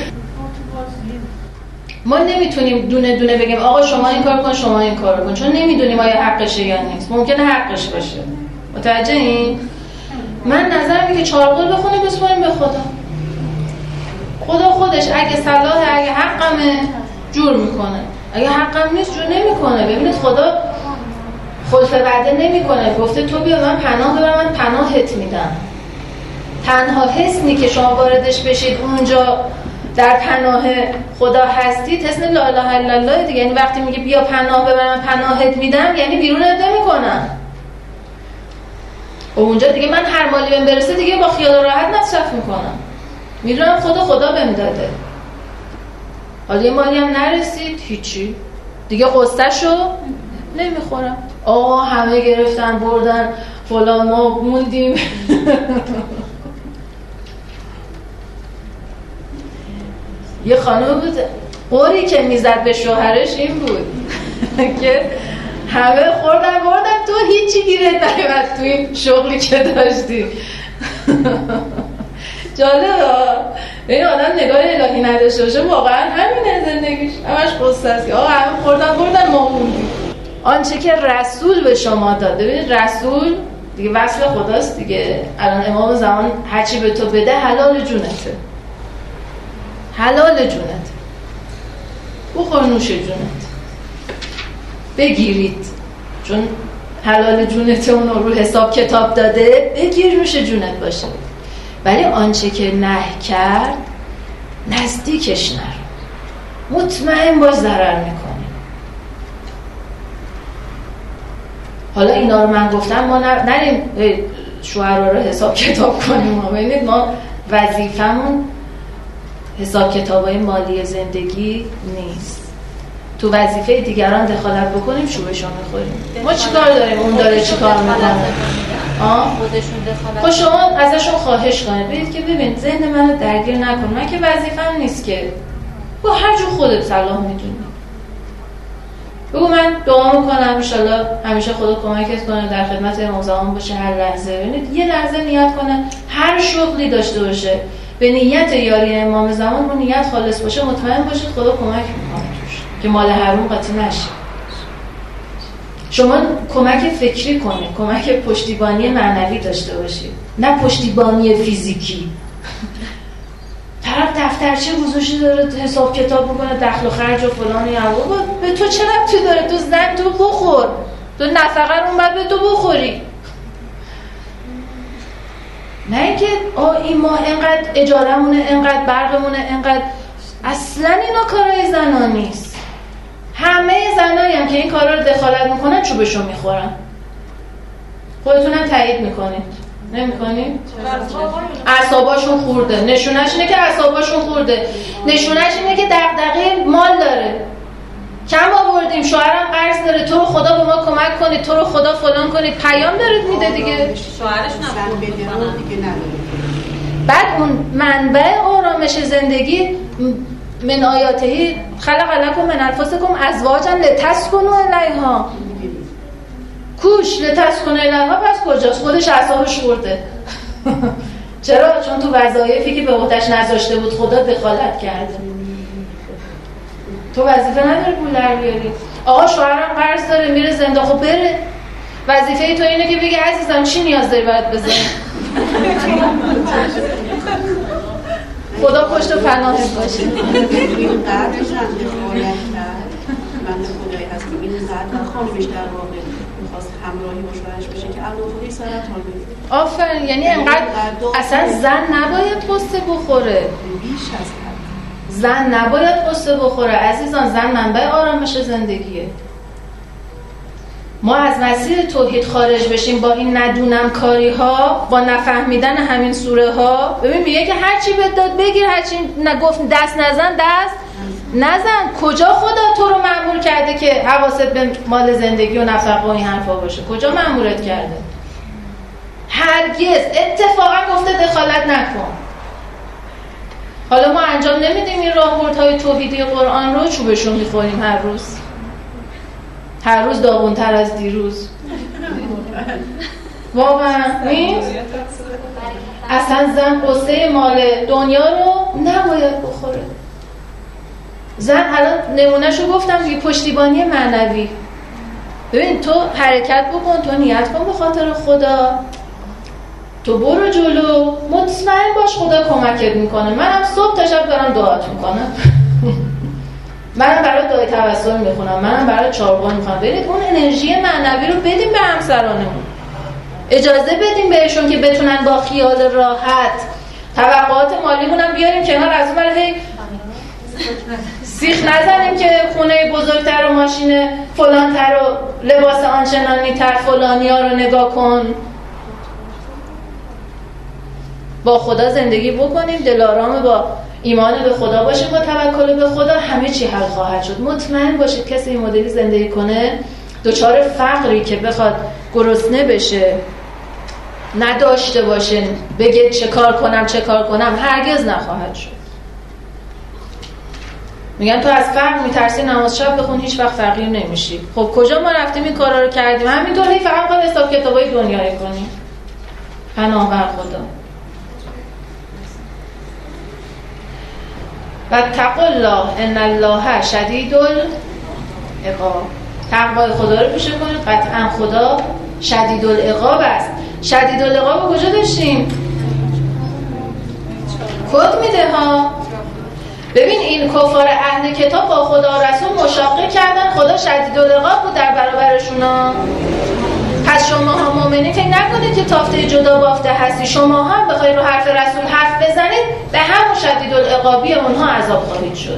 ما نمیتونیم دونه دونه بگیم آقا شما این کار کن شما این کار کن، چون نمیدونیم آیا حقشه یا نیست. ممکنه حقش باشه. متوجه این؟ من نظرم اینه که چارقل بخونه بسپاریم به خدا. خدا خودش اگه صلاحه، اگه حقمه جور میکنه، اگه حقم نیست جور نمیکنه. ببینید خدا خلف وعده نمیکنه. گفته تو بیا من پناه ببر، من پناهت میدم. تنها حسنی که شما واردش بشید اونجا در پناه خدا هستید حسن لا اله الا الله دیگه. یعنی وقتی میگه بیا پناه ببر من پناهت میدم، یعنی بیرونت نمیکنم. اونجا دیگه من هر مالی بهم برسه دیگه با خیال راحت مصرف میکنم. میدونم خدا خدا بهم داده. حالا یه مالی هم نرسید هیچی دیگه، قصه‌شو نمیخورم. آقا همه گرفتن بردن فلان ما موندیم. یه خانم بود قوری که میزد به شوهرش این بود که همه خوردن بردن تو هیچی گیرت نیومد تو این شغلی که داشتی. جالبه این آدم نگاه الهی نداشته باشه واقعا همینه زندگیش، همش قصه است که آقا همه خوردن بردن ما موندیم. آنچه که رسول به شما داد، ببینید رسول دیگه وصل خداست دیگه. الان امام زمان هرچی به تو بده حلال جونته، حلال جونت، بخور نوش جونت، بگیرید چون حلال جونت اون رو حساب کتاب داده، بگیر نوش جونت باشه. ولی آنچه که نه کرد نزدیکش نرو، مطمئن باش ضرر میکنی. حالا اینا رو من گفتم ما نریم شوهرها رو حساب کتاب کنیم. ما ببینید ما وظیفمون حساب کتابای مالی زندگی نیست. تو وظیفه دیگران دخالت بکنیم شوبشون میخوریم. ما چیکار داریم اون داره چیکار میکنه؟ آه خب شما ازشون خواهش کنید بگید که ببین ذهن منو درگیر نکن، من که وظیفه‌م نیست که، با هر جور خودت صلاح میدونی. بگو من دعا میکنم ان شاءالله همیشه خدا کمکت کنه، در خدمت امام زمان باشه هر لحظه. ببینید یه لحظه نیت کنه هر شغلی داشته باشه به نیت یاری امام زمان، اون نیت خالص باشه، مطمئن باشید خدا کمک میکنه توش که مال حرام قاطی نشه. شما کمک فکری کنید، کمک پشتیبانی معنوی داشته باشید، نه پشتیبانی فیزیکی. طرف دفترچه گذاشته داره حساب کتاب میکنه دخل و خرج و فلان و بابا به تو چه ربطی داره؟ تو زن تو بخور، تو نفقه رو بعد به تو بخوری. نه اینکه آ این ماه اینقدر اجاره‌مونه، اینقدر برقمونه، اینقدر. اصلا اینا کارهای زنا نیست. همه زنایی هم که این کارا رو دخالت میکنن چوبشو میخورن. خودتونم تایید میکنید. نمی‌کنید؟ اعصاباشون خورده. نشونش اینه که اعصاباشون خورده. نشونش اینه که دغدغه مال داره. کم آوردیم، شوهرم قرض داره، تو رو خدا به ما کمک کنید، تو رو خدا فلان کنید. پیام دارید میده دیگه. شوهرشون هم دیگه نداره. بعد اون منبع آرامش زندگی من آیاته خلق لکم من انفسکم ازواجا لتسکنوا الیها. کوش لتسکنوا الیها پس کجاست؟ خودش اعصابش خورده. چرا؟ چون تو وظایفی که به عهده‌اش نذاشته بود خدا دخالت کرده. تو وظیفه نداری پول در بیاری. آقا شوهرم قرض داره میره زنده، خب بره. وظیفه تو اینه که بگی عزیزم چی نیاز داری باید بزنی. خدا پشت و پناهت باشه. این قدرش هم دخالت کرد. من خدایی هست که این قدر خانمش در واقع میخواست همراهی با شوهرش بشه که علافه‌ای سرطان بگیره. آفرین. یعنی انقدر اصلا زن نباید قصه بخوره. بیش از حد. زن نباید قصه بخوره عزیزان. زن منبع آرامش زندگیه. ما از مسیر توحید خارج بشیم با این ندونم کاری ها، با نفهمیدن همین سوره ها. ببین میگه که هر چی بهت داد بگیر، هر چی نگفت دست نزن دست نزن. کجا خدا تو رو مأمور کرده که حواست به مال زندگی و نفقه و این حرفا باشه؟ کجا مأمورت کرده؟ هرگز. اتفاقا گفته دخالت نکن. حالا ما انجام نمیدیم این راهبردهای توحیدی قرآن رو، چوبشون میخوریم هر روز، هر روز داغونتر از دیروز. واقعا نیست. اصلا زن قصه مال دنیا رو نباید بخوره. زن الان نمونهشو گفتم یه پشتیبانی معنوی. ببین تو حرکت بکن، تو نیت کن به خاطر خدا، تو برو جلو، مطمئن باش خدا کمکت میکنه. منم صبح تا شب دارم دعات میکنم. منم برای دعای توسل میخونم، منم برای چارقان میخونم. ببینید اون انرژی معنوی رو بدیم به همسرانمون، اجازه بدیم بهشون که بتونن با خیال راحت توقعات مالیمون هم بیاریم کنار. از اون برای سیخ نزنیم که خونه بزرگتر و ماشین فلانتر و لباس آنچنانی تر فلانی ها رو نگاه کن. با خدا زندگی بکنیم، دلارام با ایمان به خدا باشیم، با توکل به خدا همه چی حل خواهد شد. مطمئن باشید کسی این مدلی زندگی کنه دچار فقری که بخواد گرسنه بشه، نداشته باشه، بگه چه کار کنم چه کار کنم، هرگز نخواهد شد. میگن تو از فقر میترسی نماز شب بخون، هیچ وقت فقیر نمیشی. خب کجا ما رفتیم این کارا رو کردیم؟ همینطوری فقط خود حساب کتابای دنیایی کنیم. پناه بر خدا. و تقوا الله ان الله شدید العقاب. تقوای خدا رو پیشه کنید، قطعا خدا شدید العقاب است. شدید العقاب کجا داشتیم؟ کد میده ها. ببین این کفار اهل کتاب با خدا و رسول مشاقه کردن، خدا شدید العقاب بود در برابرشون ها. پس شما هم مؤمنین فکر نکنید که تافته جدا بافته هستی. شما هم بخواید رو حرف رسول حرف بزنید به همون شدید العقابی اونها عذاب خواهید شد.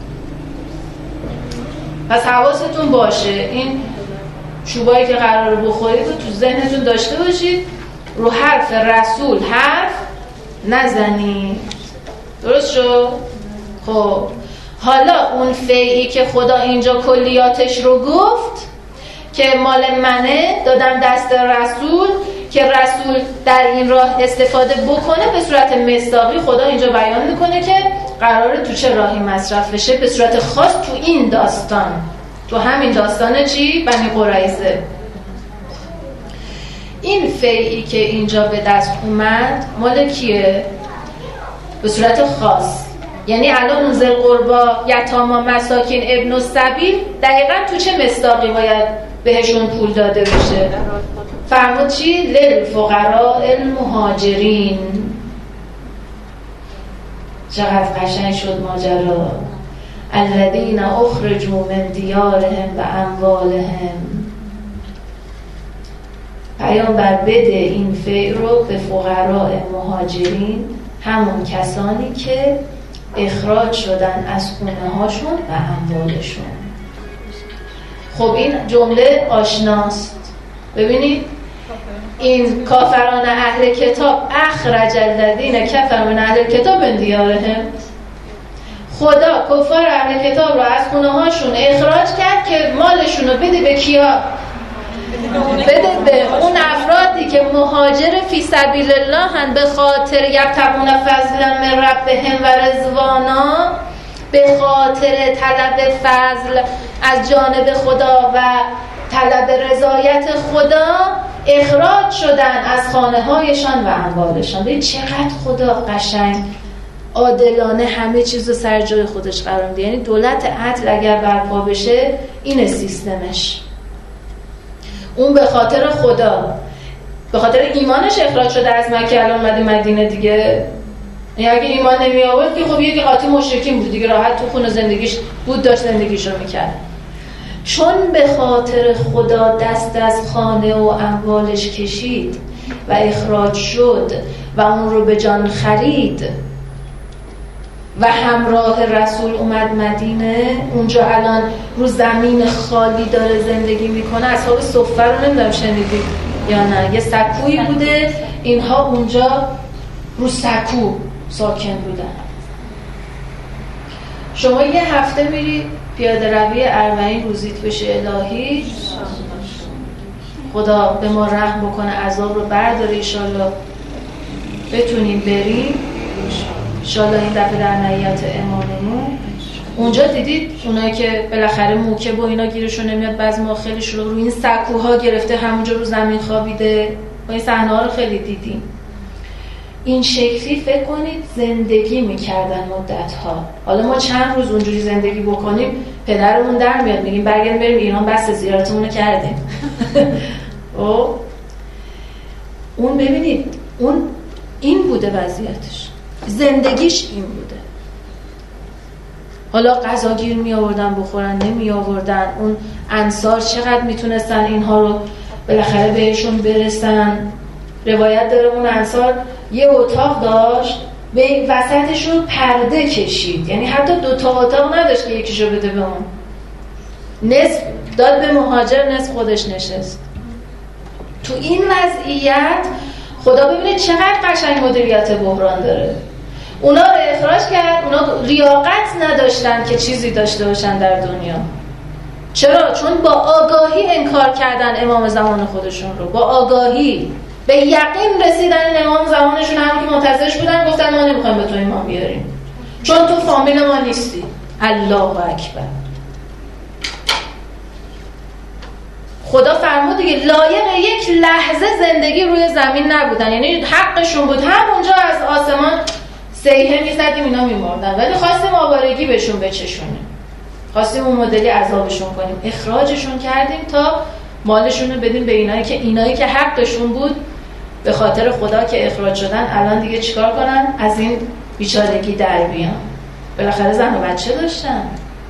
پس حواستون باشه این چوبایی که قراره بخورید رو تو ذهنتون داشته باشید، رو حرف رسول حرف نزنید. درست شد؟ خب حالا اون فیعی که خدا اینجا کلیاتش رو گفت که مال منه، دادم دست رسول که رسول در این راه استفاده بکنه به صورت مصداقی. خدا اینجا بیان میکنه که قراره تو چه راهی مصرف بشه به صورت خاص تو این داستان، تو همین داستان چی؟ بنی قریظه. این فیعی که اینجا به دست اومد مال کیه؟ به صورت خاص. یعنی الان اون ذل قربا، یتاما، مساکین، ابن السبیل دقیقاً تو چه مصداقی باید بهشون پول داده بشه؟ فرمود چی؟ للفقراء المهاجرین. چقدر قشنگ شد ماجرا. الذین اخرجوا من دیارهم و اموالهم. پیامبر بده این فعل رو به فقراء مهاجرین، همون کسانی که اخراج شدن از خونه هاشون و اموالشون. خب این جمله آشناست. ببینید این کافران اهل کتاب، اخرج الذین کفروا من اهل کتاب من دیارهم. خدا کفار اهل کتاب رو از خونه هاشون اخراج کرد که مالشون رو بده به کیا؟ بده به اون افرادی که مهاجر فی سبیل الله هن، به خاطر یبتغون فضلا من ربهم و رضوانا، به خاطر طلب فضل از جانب خدا و طلب رضایت خدا اخراج شدن از خانه هایشان و اموالشان. ببین چقدر خدا قشنگ عادلانه همه چیز رو سر جای خودش قرار میده. یعنی دولت عدل اگر برپا بشه این سیستمش. اون به خاطر خدا، به خاطر ایمانش اخراج شده از مکه، الان اومده مدینه دیگه. یعنی اگه ایمان نمی آورد که خب یکی قاطی مشرکین بود دیگه، راحت تو خونه زندگیش بود، داشت زندگیش رو میکرد. چون به خاطر خدا دست از خانه و اموالش کشید و اخراج شد و اون رو به جان خرید و همراه رسول اومد مدینه. اونجا الان رو زمین خالی داره زندگی میکنه. اصحاب صفه رو نمیدونم شنیدید یا نه، یه سکویی بوده، اینها اونجا رو سکو ساکن بودن. شما یه هفته میری پیاده روی اربعین روزیت بشه الهی، خدا به ما رحم بکنه عذاب رو برداره، ایشالله بتونیم بریم انشالله این دفعه در نیت اماممون. اونجا دیدید اونایی که بالاخره موکب و اینا گیرشون نمیاد، بعضی ما خیلیشون رو این سکوها گرفته همونجا رو زمین خوابیده. این صحنه ها رو خیلی دیدیم. این شکلی فکر کنید زندگی میکردن مدت ها. حالا ما چند روز اونجوری زندگی بکنیم پدرمون در میاد میگیم برگردیم بریم ایران بس زیارتمون رو کردیم. او اون ببینید اون این بوده وضعیتش، زندگیش این بوده. حالا غذا گیر می آوردن بخورن نمی آوردن، اون انصار چقدر میتونستن اینها رو بالاخره بهشون برسن. روایت داره اون انصار یه اتاق داشت به وسطش رو پرده کشید، یعنی حتی دو تا اتاق نداشت که یکیشو بده به اون، نصف داد به مهاجر نصف خودش نشست. تو این وضعیت خدا ببینید چقدر قشنگ مدیریت بحران داره. اونا رو اخراج کرد، اونا لیاقت نداشتن که چیزی داشته باشن در دنیا. چرا؟ چون با آگاهی انکار کردن امام زمان خودشون رو، با آگاهی به یقین رسیدن امام زمانشون، هم که منتظرش بودن گفتن ما نمیخوایم به تو امام بیاریم چون تو فامیل ما نیستی. الله اکبر. خدا فرمود دیگه لایق یک لحظه زندگی روی زمین نبودن، یعنی حقشون بود همونجا از آسمان سیحه میزدیم اینا میمردن، ولی خواستیم آوارگی بهشون بچشونیم، خواستیم اون مدلی عذابشون کنیم، اخراجشون کردیم تا مالشون رو بدیم به اینایی که اینایی که حقشون بود به خاطر خدا که اخراج شدن الان دیگه چیکار کنن؟ از این بیچارگی در بیان. بالاخره زن و بچه داشتن.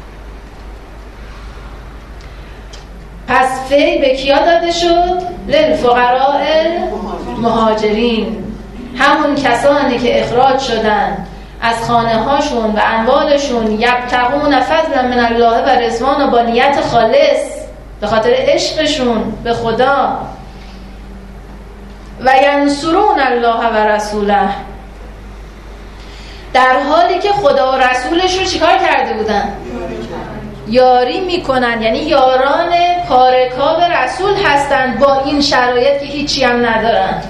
پس فی به کیا داده شد؟ للفقراء مهاجرین، همون کسانی که اخراج شدن از خانه هاشون و اموالشون، یبتغون فضلا من الله و رضوان، با نیت خالص به خاطر عشقشون به خدا، و ینصرون الله و رسوله، در حالی که خدا و رسولش رو چیکار کرده بودن؟ یاری میکنن، یعنی یاران کارکاب رسول هستند با این شرایط که هیچی هم ندارن.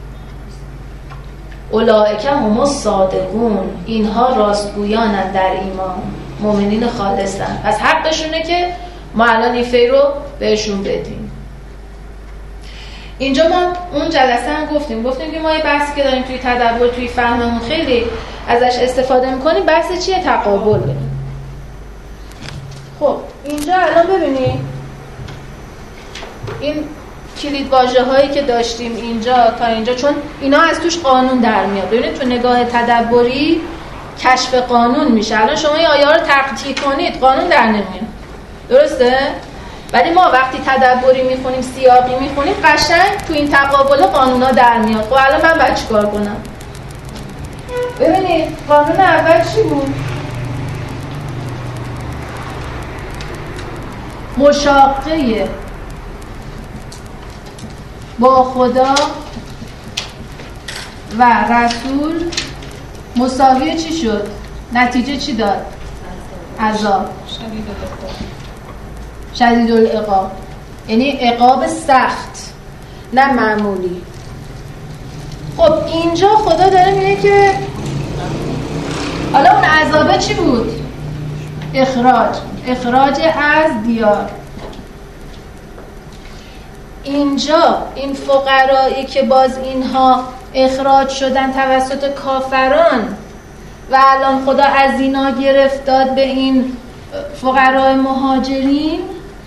اولئک هم الصادقون، اینها راستگویانند در ایمان، مؤمنین خالصن. پس حقشونه که ما الان این فی رو بهشون بدیم. اینجا ما اون جلسه هم گفتیم گفتیم که ما یه بحثی که داریم توی تدبر توی فهممون خیلی ازش استفاده میکنیم، بحث چیه؟ تقابل. خب اینجا الان ببینید این کلید واژه هایی که داشتیم اینجا تا اینجا، چون اینا از توش قانون در میاد. ببینید تو نگاه تدبری کشف قانون میشه. الان شما این آیه ها رو تقطیع کنید قانون در نمیاد، درسته؟ ولی ما وقتی تدبری میخونیم، سیاقی میخونیم، قشنگ تو این تقابل قانونا در میاد. خب الان من باید چیکار کنم؟ ببینید قانون اول چی بود؟ مشاقه با خدا و رسول مساوی چی شد؟ نتیجه چی داد؟ عذاب شدید العقاب، یعنی عقاب سخت نه معمولی. خب اینجا خدا داره میگه که حالا اون عذابه چی بود؟ اخراج اخراج از دیار. اینجا این فقرایی که باز اینها اخراج شدن توسط کافران و الان خدا از اینا گرفت داد به این فقرای مهاجرین،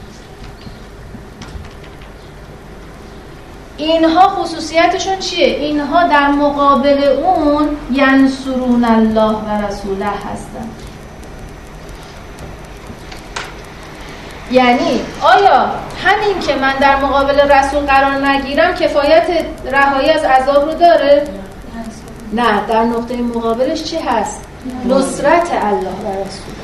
اینها خصوصیتشون چیه؟ اینها در مقابل اون ینصرون الله و رسوله هستن. یعنی آیا همین که من در مقابل رسول قرار نگیرم کفایت رهایی از عذاب رو داره؟ نه، در نقطه مقابلش چی هست؟ نصرت الله و رسول.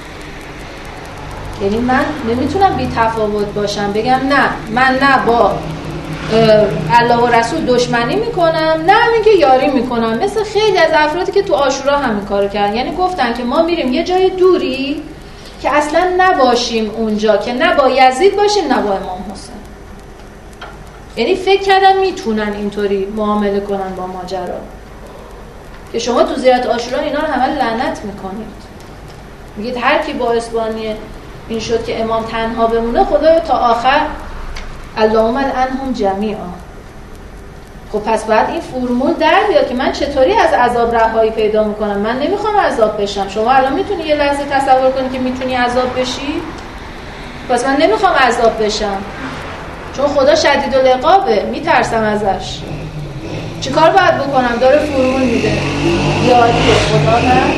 یعنی من نمیتونم بی تفاوت باشم بگم نه من نه با الله و رسول دشمنی میکنم نه همین که یاری میکنم، مثل خیلی از افرادی که تو عاشورا همین کارو کردن. یعنی گفتن که ما میریم یه جای دوری که اصلا نباشیم اونجا، که نه با یزید باشیم نه با امام حسین. یعنی فکر کردن میتونن اینطوری معامله کنن با ماجرا، که شما تو زیارت عاشورا اینا رو همه لعنت میکنید، میگید هر کی باعث بانی این شد که امام تنها بمونه خدا تا آخر اللهم العنهم جمیعا. خب پس باید این فرمول در بیاد که من چطوری از عذاب رهایی پیدا میکنم. من نمیخوام عذاب بشم. شما الان میتونی یه لحظه تصور کنی که میتونی عذاب بشی؟ پس من نمیخوام عذاب بشم، چون خدا شدید العقابه، میترسم ازش. چیکار باید بکنم؟ داره فرمول میده، یاری خدا و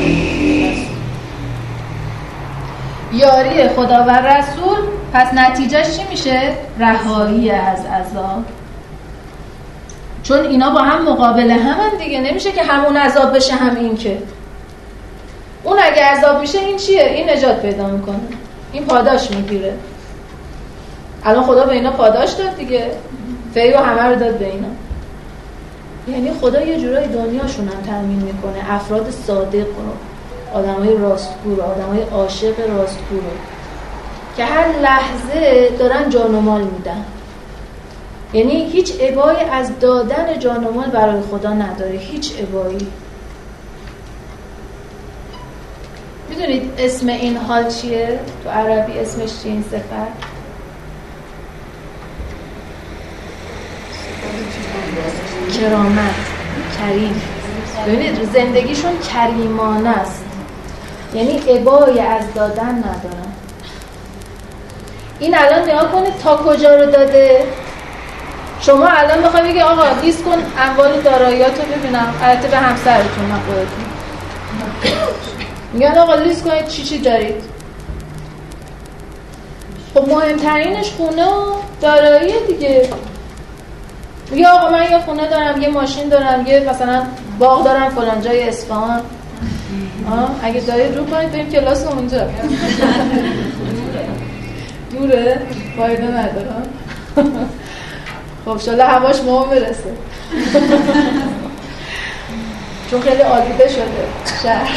یاری خدا و رسول. پس نتیجهش چی میشه؟ رهایی از عذاب. چون اینا با هم مقابل همن دیگه، نمیشه که همون عذاب بشه هم این. که اون اگه عذاب میشه این چیه؟ این نجات پیدا میکنه، این پاداش میگیره. الان خدا به اینا پاداش داد دیگه، فی و همه رو داد به اینا. یعنی خدا یه جورای دنیاشون هم تامین میکنه، افراد صادق رو، آدمای راستگو رو، آدمای عاشق راستگو رو، که هر لحظه دارن جان و مال میدن. یعنی هیچ ابایی از دادن جان و مال برای خدا نداره، هیچ ابایی. میدونید اسم این حال چیه؟ تو عربی اسمش چیه این صفت؟ کرامت، کریم. ببینید زندگیشون کریمانه است، یعنی ابایی از دادن ندارن. این الان نگاه کنید تا کجا رو داده. شما الان بخوای بگی آقا لیست کن اموال داراییاتو ببینم، البته به همسرتون نه خودتون، میگن آقا لیست کنید چی چی دارید. خب مهمترینش خونه و دارایی دیگه. میگه آقا من یه خونه دارم، یه ماشین دارم، یه مثلا باغ دارم فلان جای اصفهان. آه اگه دارید رو کنید بریم کلاس اونجا. دوره؟ فایده نداره. خب شاله هواش مهم برسه. چون خیلی آلوده شده شهر.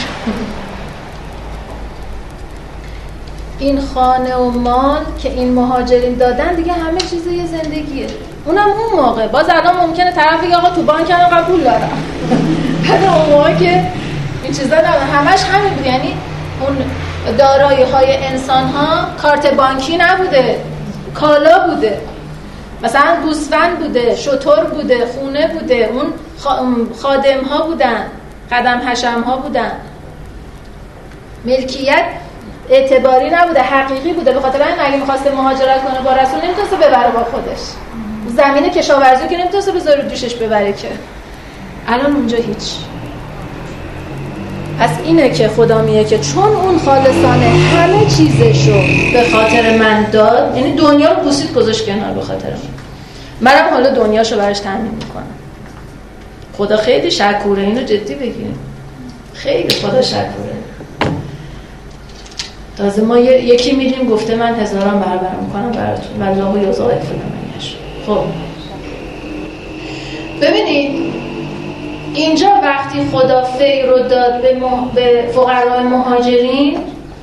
این خانه و مال که این مهاجرین دادن دیگه همه چیز یه زندگیه. اونم اون موقع. باز الان ممکنه طرف بگه آقا تو بانک هم قبول دارم. بعد اون موقع که این چیزا ندارن همش همین بود. یعنی اون دارایی های انسان ها کارت بانکی نبوده، کالا بوده. مثلا گوسفند بوده، شتر بوده، خونه بوده، اون خادم ها بودن، قدم حشم ها بودن. ملکیت اعتباری نبوده، حقیقی بوده. به خاطر این اگه می‌خواسته مهاجرت کنه با رسول نمیتونسته ببره با خودش. زمین کشاورزی که نمیتونسته بذاره دوشش ببره که. الان اونجا هیچ. پس اینه که خدا میگه که چون اون خالصانه همه چیزشو به خاطر من داد، یعنی دنیا رو بوسید گذاشت کنار به خاطر من، منم حالا دنیاشو براش تامین میکنم. خدا خیلی شکوره، اینو جدی بگیریم. خیلی خدا شکوره. تازه ما یکی میدیم گفته من هزاران برابر میکنم براتون، والله یضاعف لمن یشاء. خب ببینید اینجا وقتی خدا فی رو داد به, مح... به فقرای مهاجرین،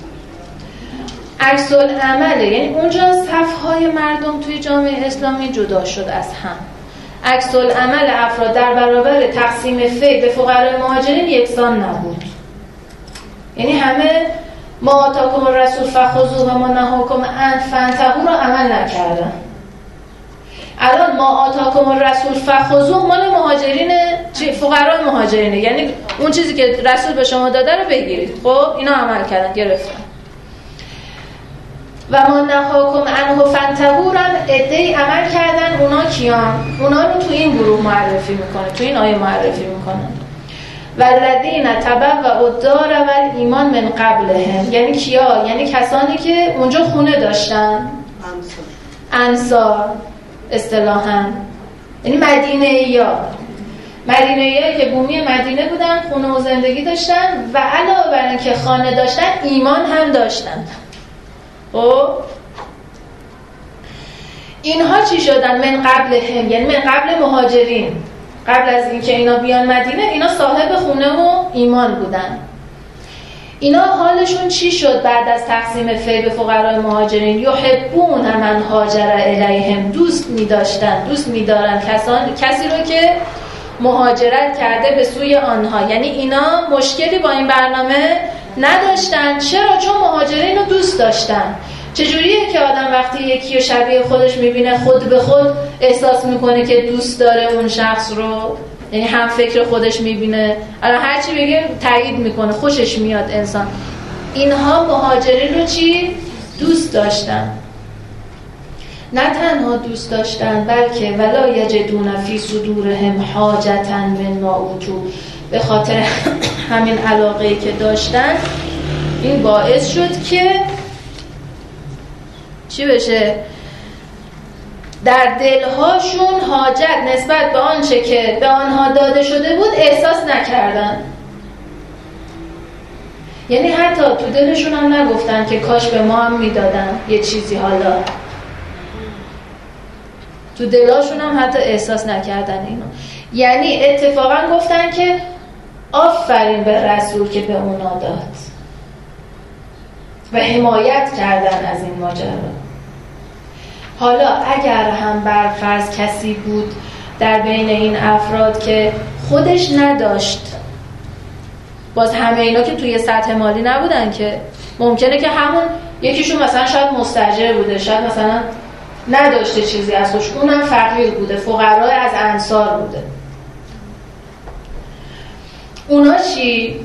عکس العمله. یعنی اونجا صفهای مردم توی جامعه اسلامی جدا شد از هم. عکس العمل افراد در برابر تقسیم فی به فقرای مهاجرین یکسان نبود. یعنی همه ما آتاکم الرسول فخذوه و ما نهاکم عنه فانتهوا رو عمل نکردن. الان ما آتاکم الرسول فخذوه مال مهاجرین، فقرای مهاجرینه. یعنی اون چیزی که رسول به شما داده رو بگیرید. خب اینا عمل کردن، گرفتن. و ما نهاکم عنه فانتهوا هم عده‌ای عمل کردن. اونا کیان؟ اونا رو تو این گروه معرفی میکنه، تو این آیه معرفی میکنه. والذین تبوأوا الدار والایمان من قبلهم. یعنی کیا؟ یعنی کسانی که اونجا خونه داشتن، انصار اصطلاحاً، یعنی مدینه یا مدینه یا که بومی مدینه بودن، خونه و زندگی داشتن و علاوه بر اینکه خانه داشتن ایمان هم داشتن. خب اینها چی شدن؟ من قبلهم، یعنی من قبل مهاجرین، قبل از اینکه اینا بیان مدینه اینا صاحب خونه و ایمان بودن. اینا حالشون چی شد بعد از تقسیم فی به فقرای مهاجرین؟ یحبون من هاجر الیهم. دوست می داشتن، دوست می دارن کسان کسی رو که مهاجرت کرده به سوی آنها. یعنی اینا مشکلی با این برنامه نداشتن. چرا؟ چون مهاجرین رو دوست داشتن. چجوریه که آدم وقتی یکی رو شبیه خودش میبینه خود به خود احساس میکنه که دوست داره اون شخص رو؟ یعنی هم فکر خودش میبینه، الان هرچی بگه تایید میکنه، خوشش میاد انسان. اینها مهاجرین رو چی؟ دوست داشتن. نه تنها دوست داشتن بلکه ولا یجدون فی صدورهم حاجة مما اوتوا، به خاطر همین علاقه‌ای که داشتن این باعث شد که چی بشه؟ در دلهاشون حاجت نسبت به آنچه که به آنها داده شده بود احساس نکردن. یعنی حتی تو دلشون هم نگفتن که کاش به ما هم میدادن یه چیزی، حالا تو دلاشون هم حتی احساس نکردن اینو. یعنی اتفاقا گفتن که آفرین به رسول که به اونا داد و حمایت کردن از این ماجرا. حالا اگر هم برفرض کسی بود در بین این افراد که خودش نداشت، باز همه اینا که توی سطح مالی نبودن که ممکنه که همون یکیشون مثلا شاید مستاجر بوده، شاید مثلا نداشته چیزی از خودش، اونم فقیر بوده، فقرای از انصار بوده. اونا چی؟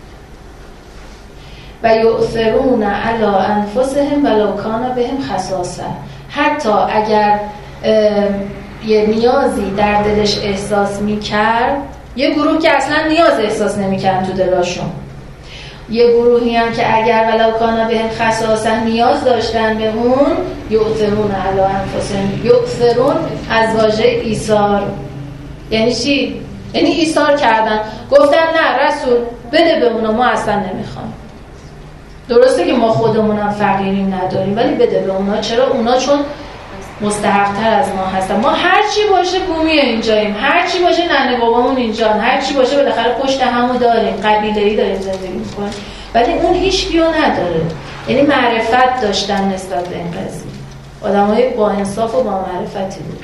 و یؤثرون علی انفسهم ولو کان بهم خصاصه، حتی اگر یه نیازی در دلش احساس میکرد، یه گروه که اصلا نیاز احساس نمیکرد تو دلاشون، یه گروهی هم که اگر ولو کان بهم خصاصه نیاز داشتن به اون، یؤثرون علی انفسهم. یؤثرون از واژه ایثار یعنی چی؟ یعنی ایثار کردن، گفتن نه رسول بده به اونا، ما اصلا نمیخوام. درسته که ما خودمونم فقیریم نداریم، ولی بده به اونا. چرا؟ اونا چون مستحق‌تر از ما هستن. ما هر چی باشه بومی اینجاییم، هر چی باشه ننه بابامون اینجان، هر چی باشه بالاخره پشت همو داریم، قبیله‌ای داریم زندگی می‌کنیم، ولی اون هیچ کیو نداره. یعنی معرفت داشتن نسبت به این قضیه، آدمای با انصاف و با معرفتی بود.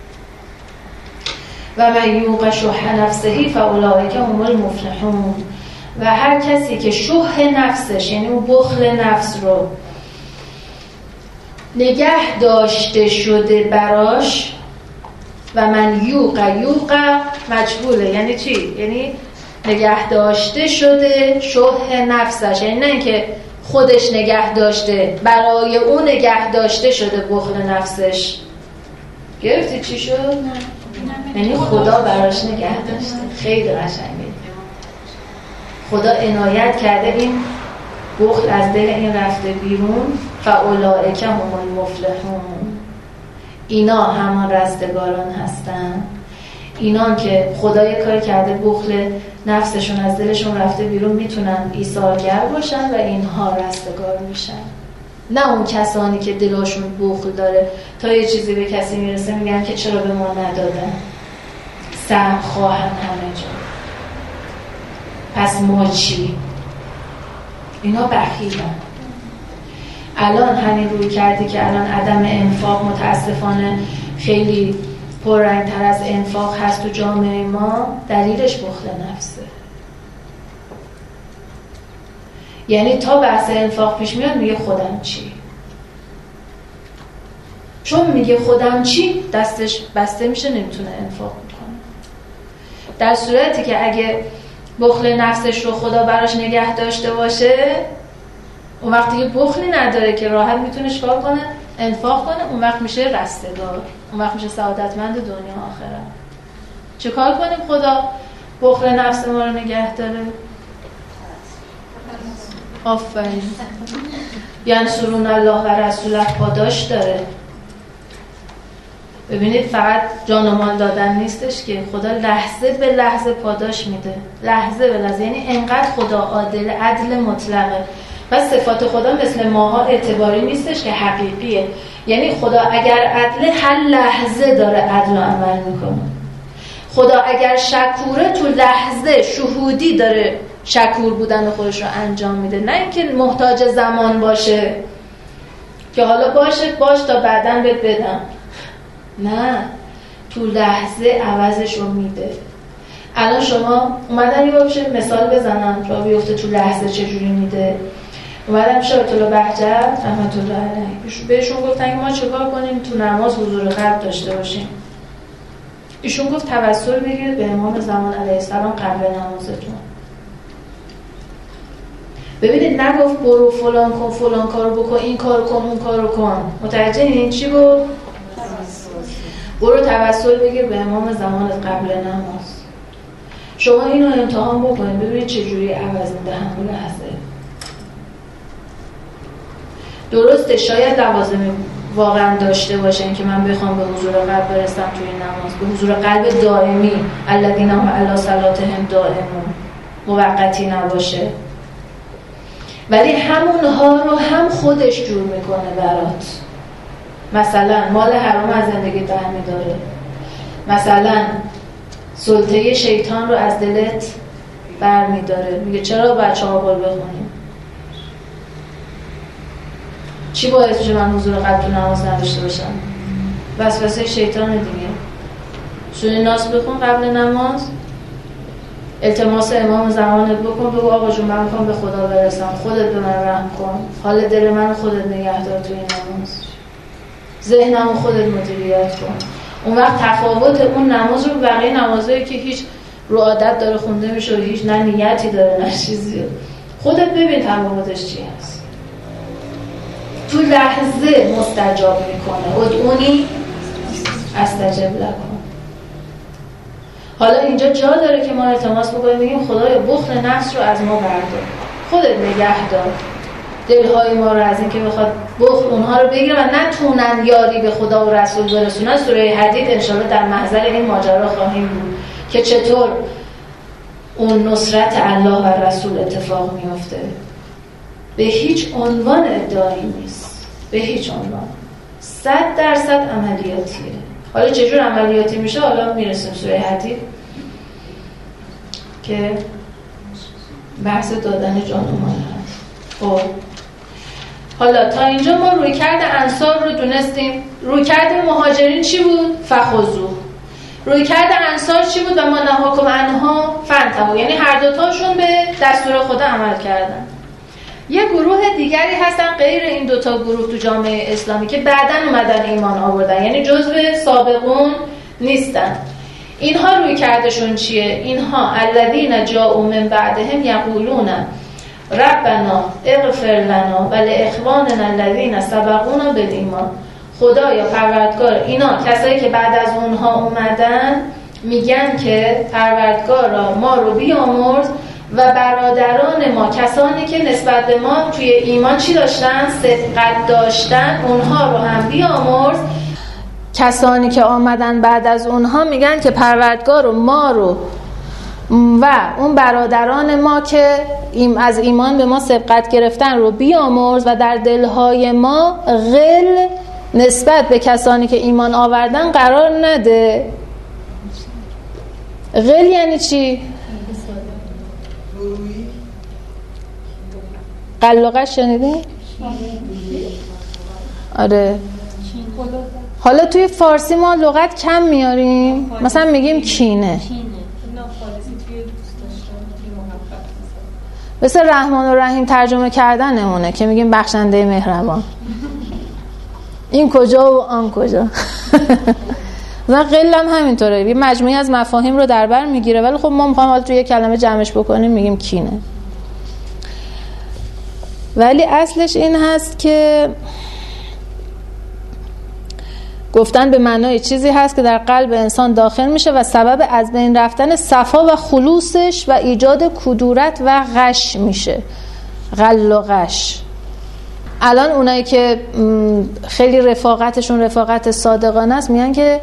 و من یوق شح نفسه فاولئک هم المفلحون. و هر کسی که شح نفسش، یعنی اون بخل نفس رو نگه داشته شده براش، و من یوق یوق مجبوله یعنی چی؟ یعنی نگه داشته شده شح نفسش، یعنی نه اینکه خودش نگه داشته، برای اون نگه داشته شده بخل نفسش. گرفتی چی شد؟ یعنی خدا براش نگه داشته. خیلی قشنگه. خدا عنایت کرده این بخل از دل این رفته بیرون. فاولئک هم المفلحون. اینا همان رستگاران هستن. اینان که خدا یه کار کرده بخل نفسشون از دلشون رفته بیرون میتونن ایثارگر باشن و اینها رستگار میشن. نه اون کسانی که دلشون بخل داره تا یه چیزی به کسی میرسه میگن که چرا به ما ندادن، سهم خواهن همه جا، پس ما چی؟ اینا بخیلن. الان همین روی کردی که الان عدم انفاق متاسفانه خیلی پررنگ‌تر از انفاق هست تو جامعه ما، دلیلش بخل نفسه. یعنی تا بحث انفاق پیش میاد میگه خودم چی؟ چون میگه خودم چی دستش بسته میشه، نمیتونه انفاق کنه. در صورتی که اگه بخل نفسش رو خدا براش نگه داشته باشه، اون وقت دیگه بخلی نداره که راحت میتونه چیکار کنه؟ انفاق کنه. اون وقت میشه رستگار، اون وقت میشه سعادتمند دنیا آخرت. چه کار کنیم خدا بخل نفس ما رو نگه داره؟ آفرین. ینصرون الله و رسوله پاداش داره. ببینید فقط جان و مال دادن نیستش که خدا لحظه به لحظه پاداش میده، لحظه به لحظه. یعنی انقدر خدا عادل، عدل مطلقه و صفات خدا مثل ماها اعتباری نیستش که حقیقیه. یعنی خدا اگر عدل، هر لحظه داره عدل و عمل میکنه. خدا اگر شکوره، تو لحظه شهودی داره شکور بودن خودش رو انجام میده. نه اینکه محتاج زمان باشه که حالا باشه باش تا بعداً بهت بدم. نه، تو لحظه عوضش رو میده. الان شما اومدن یه بشه مثال بزنم تا بیفته تو لحظه چجوری میده. اومدم شاه طلا بهجت رحمت الله علیه بهشون گفتن که ما چیکار کنیم تو نماز حضور قلب داشته باشیم. ایشون گفت توسل بگیرید به امام زمان علیه السلام قبل نمازتون. ببینید نگفت برو فلان کن فلان کارو بکن این کارو کن اون کارو کن. متوجه این چی بود؟ برو توسل بگیر به امام زمان قبل نماز. شما اینو امتحان بکنید ببینید چه جوری عوض میده همون لحظه. درسته شاید لوازمی واقعا داشته باشن که من بخوام به حضور قلب برسم توی نماز، به حضور قلب دائمی، الذین هم علی صلاتهم دائمون، موقتی نباشه، ولی همونها رو هم خودش جور میکنه برات. مثلا مال حرام از زندگی در میداره، مثلا سلطه شیطان رو از دلت بر میداره. میگه چرا بچه ها قول بخونیم؟ چی باعث میشه من حضور قلب تو نماز نداشته باشم؟ وسوسه شیطان دیگه. سوره ناس بخون قبل نماز، التماس امام زمانت بکن، بگو آقا جون من میخوام به خدا برسم، خودت به من رحم کن، حال دل من خودت نگه دار توی نماز، ذهنمو خودت مدیریت کن. اون وقت تفاوت اون نماز رو بقیه نمازایی که هیچ رو عادت داره خونده میشه و هیچ نه نیتی داره نه چیزی، خودت ببین تفاوتش چی هست. تو لحظه مستجاب میکنه. ادعونی استجب لکم. حالا اینجا جا داره که ما التماس بکنیم بگیم خدایا بخل نفس رو از ما بردار، خودت نگه دار دلهای ما رو از این که بخواد بخل اونها رو بگیره و نتونن یاری به خدا و رسول برسونن. سوره حدید انشاءالله در محضر این ماجرا خواهیم بود که چطور اون نصرت الله و رسول اتفاق میفته. به هیچ عنوان ادعایی نیست، به هیچ عنوان، صد درصد عملیاتیه. حالا چجور عملیاتی میشه حالا میرسیم سوره حدید که بحث دادن جان و مال هست. خب حالا تا اینجا ما روی کرد انصار رو دونستیم. روی کرد مهاجرین چی بود؟ فخذو. روی کرد انصار چی بود؟ و ما نهاکم عنها فانتهوا. یعنی هر دوتاشون به دستور خدا عمل کردن. یه گروه دیگری هستن غیر این دوتا گروه تو جامعه اسلامی که بعداً اومدن ایمان آوردن، یعنی جزو سابقون نیستن. اینها روی کردشون چیه؟ اینها الذین جاءوا من بعدهم یقولون ربنا اغفر لنا و لاخواننا الذین سبقونا بالایمان. خدایا پروردگار، اینا کسایی که بعد از اونها اومدن میگن که پروردگارا ما رو بیامرز و برادران ما، کسانی که نسبت به ما توی ایمان چی داشتن؟ صدقت داشتن، اونها رو هم بیامرز. کسانی که آمدن بعد از اونها میگن که پروردگار ما رو و اون برادران ما که از ایمان به ما سبقت گرفتن رو بیامرز و در دلهای ما غل نسبت به کسانی که ایمان آوردن قرار نده. غل یعنی چی؟ قلقه شنیدی؟ آره. حالا توی فارسی ما لغت کم میاریم، مثلا میگیم کینه. مثل رحمان و رحیم ترجمه کردنمونه که میگیم بخشنده مهربان. این کجا و آن کجا. مثلا قلم همینطوره، یه مجموعی از مفاهیم رو در بر میگیره، ولی خب ما میخوایم حالا توی یه کلمه جمعش بکنیم میگیم کینه. ولی اصلش این هست که گفتن به معنای چیزی هست که در قلب انسان داخل میشه و سبب از بین رفتن صفا و خلوصش و ایجاد کدورت و غش میشه. غل و غش. الان اونایی که خیلی رفاقتشون رفاقت صادقانه است میگن که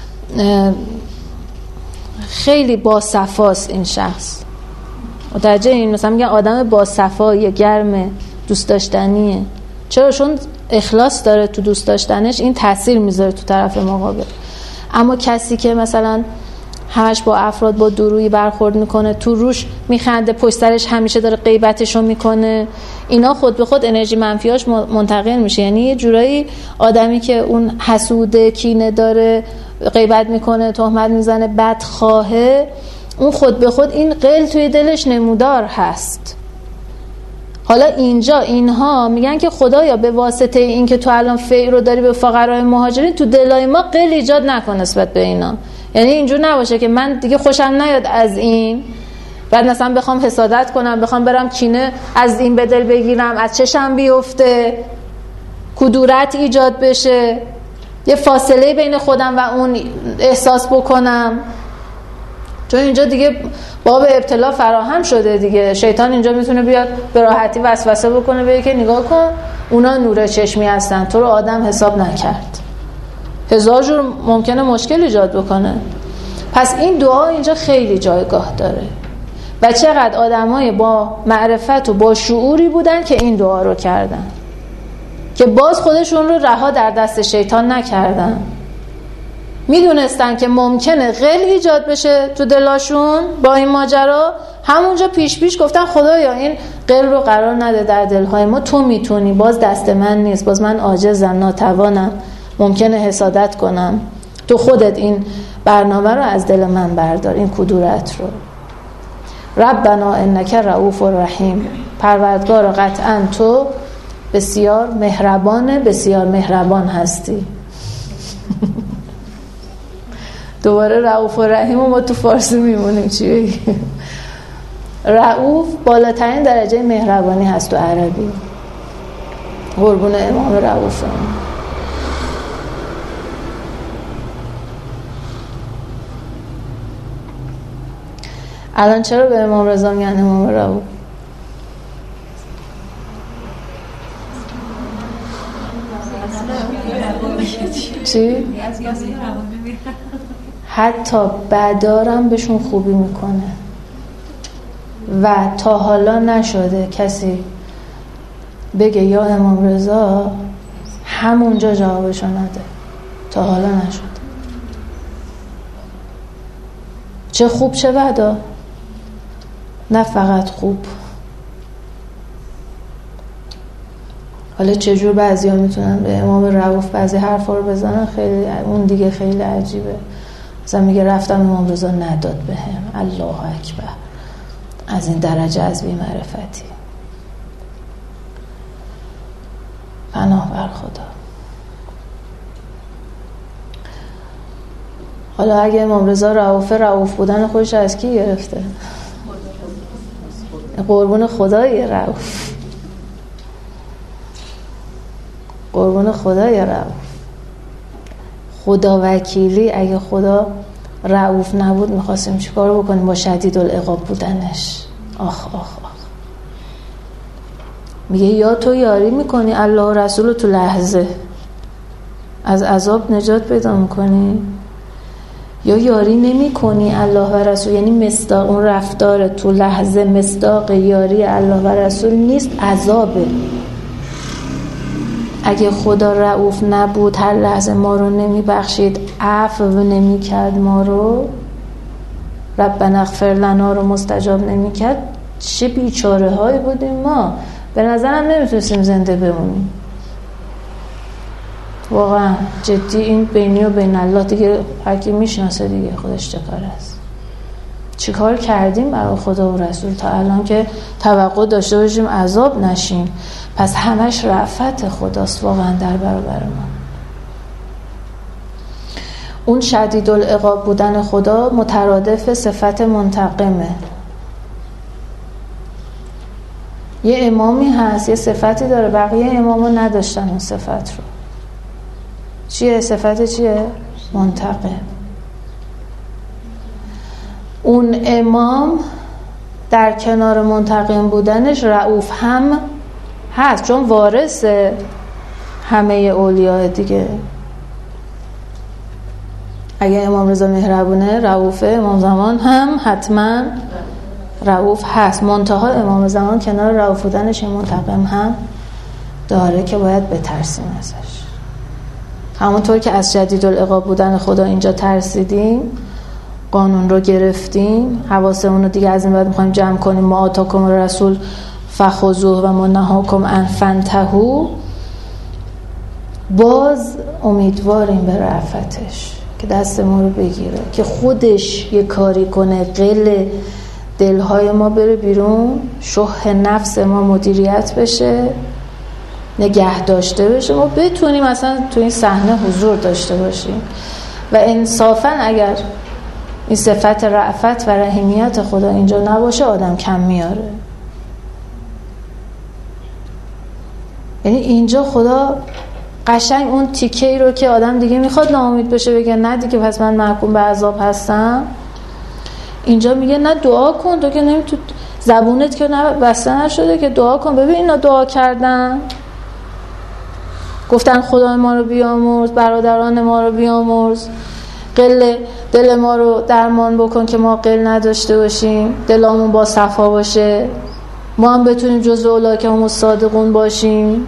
خیلی با صفاست این شخص. متوجه این؟ مثلا میگن آدم با صفایی، گرمه، دوست داشتنیه. چرا؟ چون اخلاص داره تو دوست داشتنش، این تاثیر میذاره تو طرف مقابل. اما کسی که مثلا همش با افراد با درویی برخورد میکنه، تو روش میخنده، پشت سرش همیشه داره غیبتشو میکنه، اینا خود به خود انرژی منفیاش منتقل میشه. یعنی یه جورایی آدمی که اون حسوده، کینه داره، غیبت میکنه، تهمت میزنه، بدخواهه، اون خود به خود این غل توی دلش نمودار هست. حالا اینجا اینها میگن که خدایا به واسطه این که تو الان فیء رو داری به فقرای مهاجرین، تو دلای ما غل ایجاد نکن نسبت به اینا. یعنی اینجور نباشه که من دیگه خوشم نیاد از این، بعد مثلا بخوام حسادت کنم، بخوام برم کینه از این به دل بگیرم، از چشم بیفته، کدورت ایجاد بشه، یه فاصله بین خودم و اون احساس بکنم. چون اینجا دیگه باب ابتلا فراهم شده دیگه. شیطان اینجا میتونه بیاد به راحتی وسوسه بکنه، بگه که نگاه کن اونا نور چشمی هستن، تو رو آدم حساب نکرد. هزار جور ممکنه مشکل ایجاد بکنه. پس این دعا اینجا خیلی جایگاه داره و چقدر آدمای با معرفت و با شعوری بودن که این دعا رو کردن، که باز خودشون رو رها در دست شیطان نکردن. میدونستن که ممکنه غل ایجاد بشه تو دلاشون با این ماجرا، همونجا پیش پیش گفتن خدایا این غل رو قرار نده در دلهای ما، تو میتونی، باز دست من نیست، باز من عاجزم، ناتوانم، ممکنه حسادت کنم، تو خودت این برنامه رو از دل من بردار، این کدورت رو. ربنا انک رؤوف رحیم، پروردگار قطعا تو بسیار مهربانه، بسیار مهربان هستی. دوباره رؤوف و رحیم و ما تو فارسی میمونیم چی بگیم. رؤوف بالاترین درجه مهربانی هست تو عربی. قربون امام رؤوف. الان چرا به امام رضا میگن امام رؤوف؟ چی؟ حتی بعدارم بهشون خوبی میکنه و تا حالا نشده کسی بگه یا امام رضا همونجا جوابشو نده. تا حالا نشده. چه خوب چه بدا، نه فقط خوب. حالا چجور بعضی ها میتونن به امام رؤوف بعضی حرفا رو بزنن، خیلی اون دیگه خیلی عجیبه. مثلا میگه رفتم امام رضا نداد به هم. الله اکبر، از این درجه از بی‌معرفتی. پناه بر خدا. حالا اگه امام رضا رؤوف رؤوف بودن خودش از کی گرفته؟ قربون خدای رؤوف، قربون خدای رؤوف. خدا وکیلی اگه خدا رؤوف نبود میخواستیم چیکار بکنیم با شدید العقاب بودنش؟ آخ آخ آخ. میگه یا تو یاری میکنی الله و رسول تو لحظه از عذاب نجات پیدا میکنی، یا یاری نمی کنی الله و رسول. یعنی مصداق اون رفتار تو لحظه مصداق یاری الله و رسول نیست، عذابه. اگه خدا رؤوف نبود، هر لحظه ما رو نمی بخشید، عفو نمی کرد ما رو، ربنا اغفر لنا رو مستجاب نمی کرد، چه بیچاره هایی بودیم ما. به نظرم نمیتونستیم زنده بمونیم. واقعا جدی این بینی و بین الله دیگه هر کی میشناسه دیگه خودش چه کار است. چی کار کردیم برای خدا و رسول تا الان که توقع داشته باشیم عذاب نشیم؟ پس همش رأفت خداست واقعا در برابر ما. اون شدید العقاب بودن خدا مترادف صفت منتقمه. یه امامی هست یه صفتی داره، بقیه اماما نداشتن اون صفت رو. چیه صفت؟ چیه؟ منتقم. اون امام در کنار منتقم بودنش رؤوف هم هست، چون وارث همه اولیاء دیگه. اگه امام رضا مهربونه رؤوفه، امام زمان هم حتما رؤوف هست. منتها امام زمان کنار رؤوف بودنش منتقم هم داره که باید بترسیم ازش. همونطور که از شدید العقاب بودن خدا اینجا ترسیدیم، قانون رو گرفتیم، حواسمون رو دیگه از این بعد میخوایم جمع کنیم، ما آتاکم رسول فخذوه و ما نهاکم عن فانتهوا، باز امیدواریم به رأفتش که دست ما رو بگیره، که خودش یه کاری کنه، قل دلهای ما بره بیرون، شح نفس ما مدیریت بشه، نگه داشته بشه، ما بتونیم اصلا تو این صحنه حضور داشته باشیم. و انصافا اگر این صفت رأفت و رحیمیت خدا اینجا نباشه آدم کم میاره. یعنی اینجا خدا قشنگ اون تیکه‌ای رو که آدم دیگه میخواد ناامید بشه بگه نه دیگه پس من محکوم به عذاب هستم، اینجا میگه نه دعا کن، تو که نمی تو زبونت که بسته نشده که دعا کن. ببین اینا دعا کردن، گفتن خدا ما رو بیامرز، برادران ما رو بیامرز، قل دل ما رو درمان بکن که ما قل نداشته باشیم، دلامون با صفا باشه، ما هم بتونیم جزو اولئک هم الصادقون باشیم.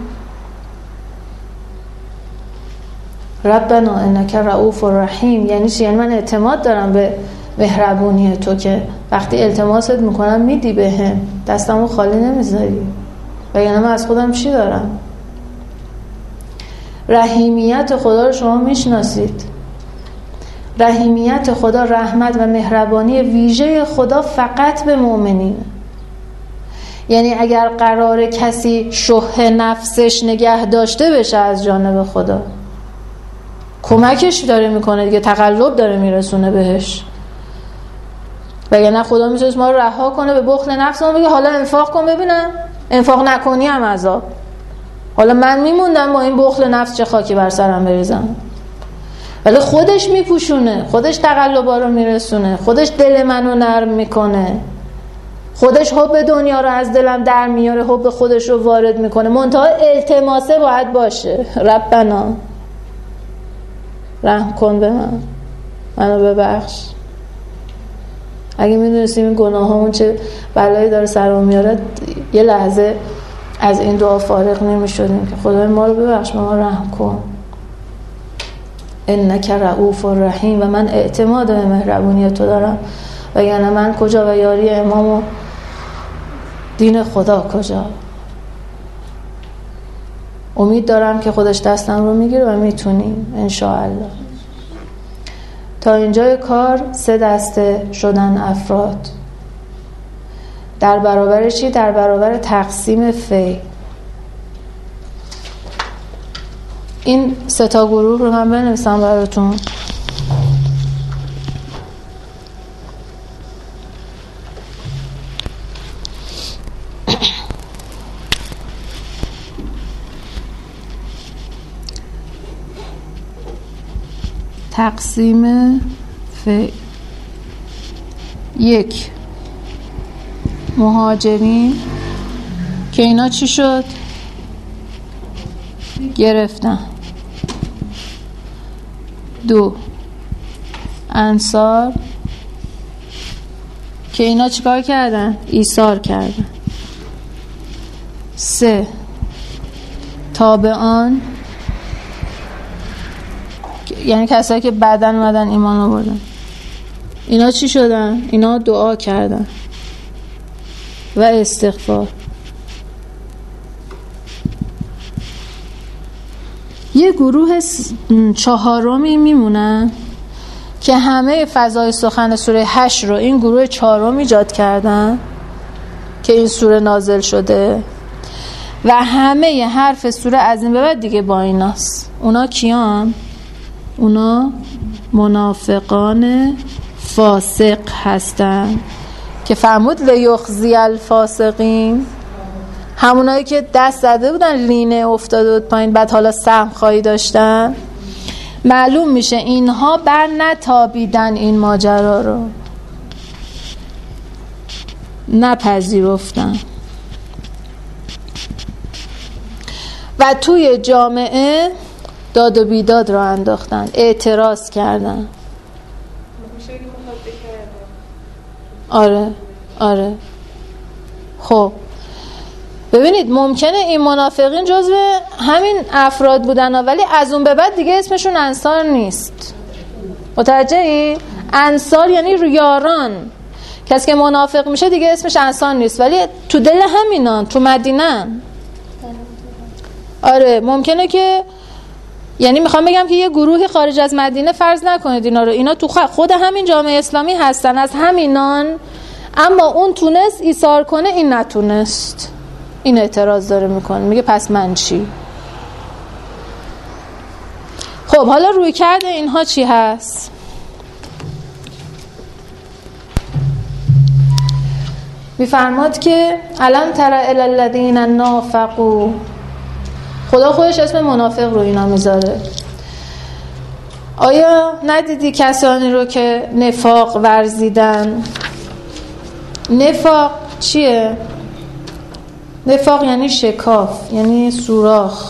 ربنا انک رؤوف رحیم یعنی چی؟ یعنی من اعتماد دارم به مهربونی تو که وقتی التماست میکنم میدی بهم، دستمو خالی نمیذاری، وگرنه من از خودم چی دارم؟ رحیمیت خدا رو شما میشناسید. رحیمیت خدا، رحمت و مهربانی ویژه خدا فقط به مؤمنینه. یعنی اگر قرار کسی شح نفسش نگه داشته بشه از جانب خدا، کمکش داره میکنه دیگه، تقلب داره میرسونه بهش. وگرنه خدا میتونه ما رو رها کنه به بخل نفسمون، بگه حالا انفاق کن ببینم، انفاق نکنی هم عذاب. حالا من میموندم با این بخل نفس چه خاکی بر سرم بریزم. ولی خودش میپوشونه، خودش تقلبا رو میرسونه، خودش دل منو نرم میکنه، خودش حب دنیا رو از دلم در میاره، حب خودش رو وارد میکنه. منتها التماسه باید باشه، ربنا رحم کن به من، منو ببخش. اگه میدونستیم این گناهامون چه بلایی داره سرمون میاره، یه لحظه از این دعا فارغ نمیشدیم که خدای ما رو ببخش، ما رحم کن، انک رؤوف رحیم. و من اعتماد به مهربونی تو دارم، وگرنه من کجا و یاری امام و دین خدا کجا؟ امید دارم که خودش دستم رو میگیره و میتونیم انشاءالله. تا اینجای کار سه دسته شدن افراد. در برابر چی؟ در برابر تقسیم فی. این سه تا گروه رو من بنویسم براتون. تقسیم فی. یک، مهاجرین که اینا چی شد؟ گرفتن. دو، انصار که اینا چیکار کردن؟ ایثار کردن. سه، تابعان یعنی کسایی که بعدن اومدن ایمان آوردن، اینا چی شدن؟ اینا دعا کردن و استغفار. یه گروه چهارمی میمونن که همه فضای سخن سوره هشت رو این گروه چهارم ایجاد کردن که این سوره نازل شده و همه ی حرف سوره از این به بعد دیگه با ایناست. اونا کیان؟ اونا منافقان فاسق هستن که فرمود لیخزی الفاسقین، همونایی که دست زده بودن لینه افتاده بود پایین، بعد حالا سهم خواهی داشتن. معلوم میشه اینها بر نتابیدن، این ماجرا رو نپذیرفتن و توی جامعه داد و بیداد رو انداختن، اعتراض کردن. آره آره. خب ببینید ممکنه این منافقین جزو همین افراد بودن، ولی از اون به بعد دیگه اسمشون انصار نیست. متوجهی؟ انصار یعنی ریاران. کسی که منافق میشه دیگه اسمش انصار نیست، ولی تو دل همینان، تو مدینه. آره ممکنه که، یعنی میخوام بگم که یه گروهی خارج از مدینه، فرض نکنید اینا رو، اینا تو خود همین جامعه اسلامی هستن، از همینان اما اون تونست ایثار کنه، این نتونست. این اعتراض داره میکنه، میگه پس من چی؟ خب حالا روی کرده اینها چی هست؟ میفرماد که الم تر الی الذین نافقوا، خدا خودش اسم منافق رو اینا میذاره. آیا ندیدی کسانی رو که نفاق ورزیدن؟ نفاق چیه؟ نفاق یعنی شکاف، یعنی سوراخ.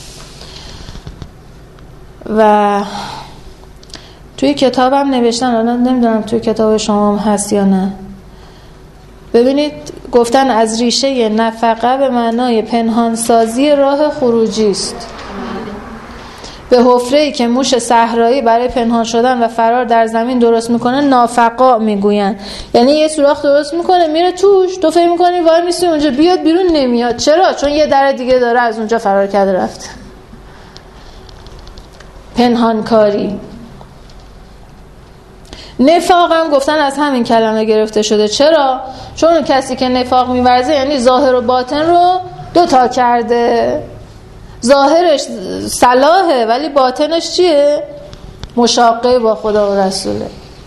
و توی کتابم نوشتن، الان نمیدونم توی کتاب شما هم هست یا نه. ببینید گفتن از ریشه نفقه به معنای پنهانسازی راه خروجی است. به حفره‌ای که موش صحرایی برای پنهان شدن و فرار در زمین درست میکنه نافقا میگوین. یعنی یه سوراخ درست میکنه میره توش، تو فکر میکنی وای میسی اونجا بیاد بیرون، نمیاد. چرا؟ چون یه در دیگه داره از اونجا فرار کرده رفته. پنهانکاری. نفاق هم گفتن از همین کلمه گرفته شده. چرا؟ چون کسی که نفاق میورزه یعنی ظاهر و باطن رو دو تا کرده. ظاهرش صلاحه ولی باطنش چیه؟ مشاقه با خدا و رسوله.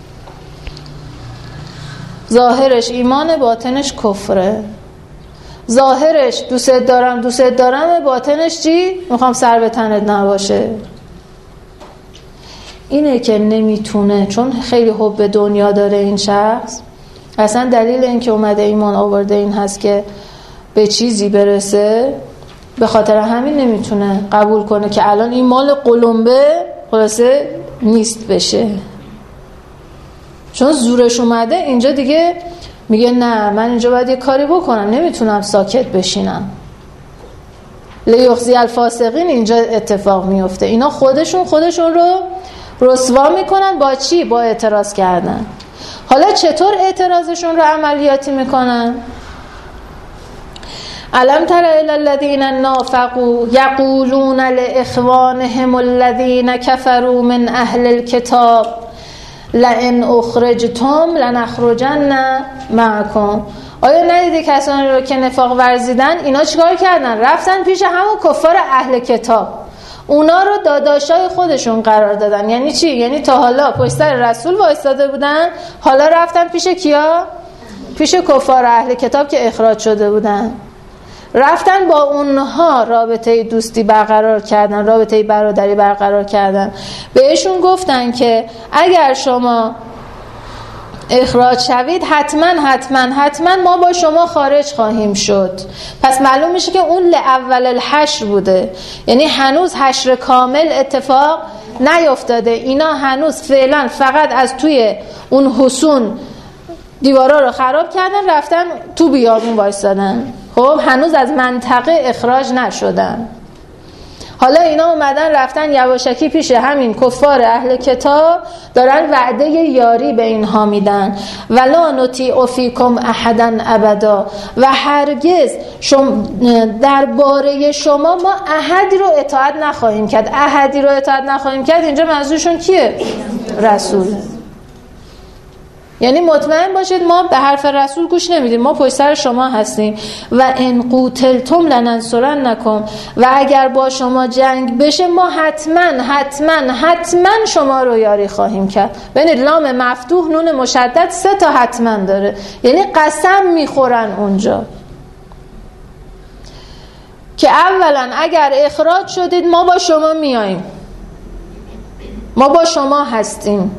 ظاهرش ایمان، باطنش کفره. ظاهرش دوست دارم دوست دارم، باطنش چی؟ میخوام سر به تنت نباشه. اینه که نمیتونه، چون خیلی حب دنیا داره این شخص. اصلا دلیل این که اومده ایمان آورده این هست که به چیزی برسه، به خاطر همین نمیتونه قبول کنه که الان این مال قلمبه خلاصه نیست بشه. چون زورش اومده اینجا دیگه میگه نه من اینجا باید یه کاری بکنم، نمیتونم ساکت بشینم. لیخزی الفاسقین اینجا اتفاق میفته. اینا خودشون خودشون رو رسوا میکنن با چی؟ با اعتراض کردن. حالا چطور اعتراضشون رو عملیاتی میکنن؟ الم تر الی الذین نافقوا یقولون لاخوانهم الذین کفروا من اهل الكتاب لئن اخرجتم لنخرجن معکم. آیا ندیدی کسانی رو که نفاق ورزیدن؟ اینا چیکار کردن؟ رفتن پیش همون کفار اهل کتاب، اونا رو داداشای خودشون قرار دادن. یعنی چی؟ یعنی تا حالا پشت سر رسول وایساده بودن، حالا رفتن پیش کیا؟ پیش کفار اهل کتاب که اخراج شده بودن. رفتن با اونها رابطه دوستی برقرار کردن، رابطه برادری برقرار کردن. بهشون گفتن که اگر شما اخراج شوید حتما حتما حتما ما با شما خارج خواهیم شد. پس معلوم میشه که اون لاول الحشر بوده، یعنی هنوز حشر کامل اتفاق نیفتاده. اینا هنوز فعلا فقط از توی اون حصون دیوارا رو خراب کردن، رفتن تو بیابون وایسادن. خب هنوز از منطقه اخراج نشدن. حالا اینا اومدن رفتن یواشکی پیش همین کفار اهل کتاب، دارن وعده یاری به اینها میدن. ولا نطیع فیکم احدا ابدا، و هرگز شما درباره شما ما احدی رو اطاعت نخواهیم کرد. احدی رو اطاعت نخواهیم کرد اینجا منظورشون کیه؟ رسول. یعنی مطمئن باشید ما به حرف رسول گوش نمیدیم، ما پشت سر شما هستیم. و ان قوتلتم لننصرنکم، و اگر با شما جنگ بشه ما حتما حتما حتما شما رو یاری خواهیم کرد. ببینید لام مفتوح نون مشدد سه تا حتما داره، یعنی قسم میخورن اونجا که اولا اگر اخراج شدید ما با شما میاییم، ما با شما هستیم.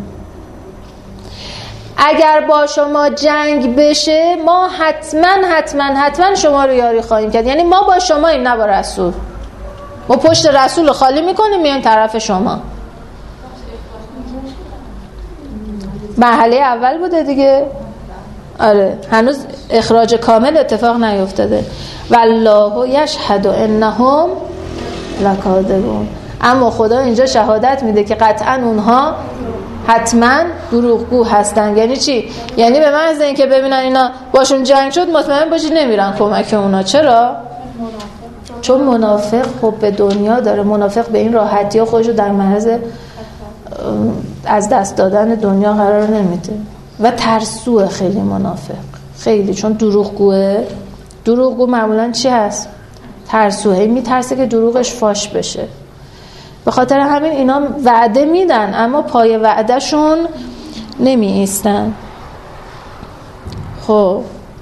اگر با شما جنگ بشه ما حتما حتما حتما شما رو یاری خواهیم کرد. یعنی ما با شما این، نه با رسول. ما پشت رسول رو خالی میکنیم میایم طرف شما. مرحله اول بوده دیگه. آره هنوز اخراج کامل اتفاق نیفتاده. والله یشهد انهم لکاذبون، اما خدا اینجا شهادت میده که قطعا اونها حتما دروغگو هستن. یعنی چی؟ یعنی به محض اینکه ببینن اینا باشون جنگ شد مطمئن باشید نمیرن کمک اونا. چرا؟ چون منافق خب به دنیا داره. منافق به این راحتی ها خودشو در معرض از دست دادن دنیا قرار نمیده و ترسوه خیلی منافق. خیلی، چون دروغگوه. دروغگو معمولا چی هست؟ ترسوه، میترسه که دروغش فاش بشه. به خاطر همین اینا وعده میدن اما پای وعدهشون نمی ایستن. خب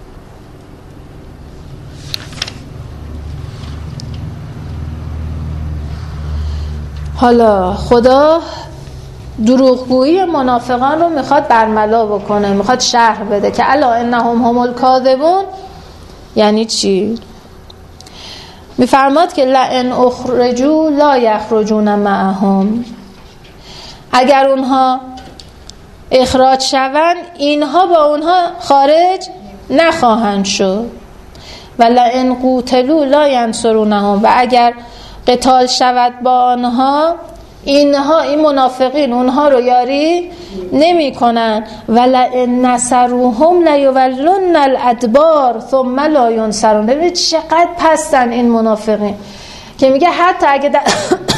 حالا خدا دروغگویی منافقان رو میخواد برملا بکنه، میخواد شرح بده که الا انهم هم الکاذبون. یعنی چی؟ میفرماد که لئن اخرجوا لا یخرجون معهم، اگر اونها اخراج شوند اینها با اونها خارج نخواهند شد. و لئن قوتلوا لا ینصرونهم، و اگر قتال شود با آنها اینها، این منافقین اونها رو یاری نمی کنن. و لئن نصروهم لیولن الادبار ثم لا ینصرون. ببینید چقدر پستن این منافقین که میگه حتی اگه در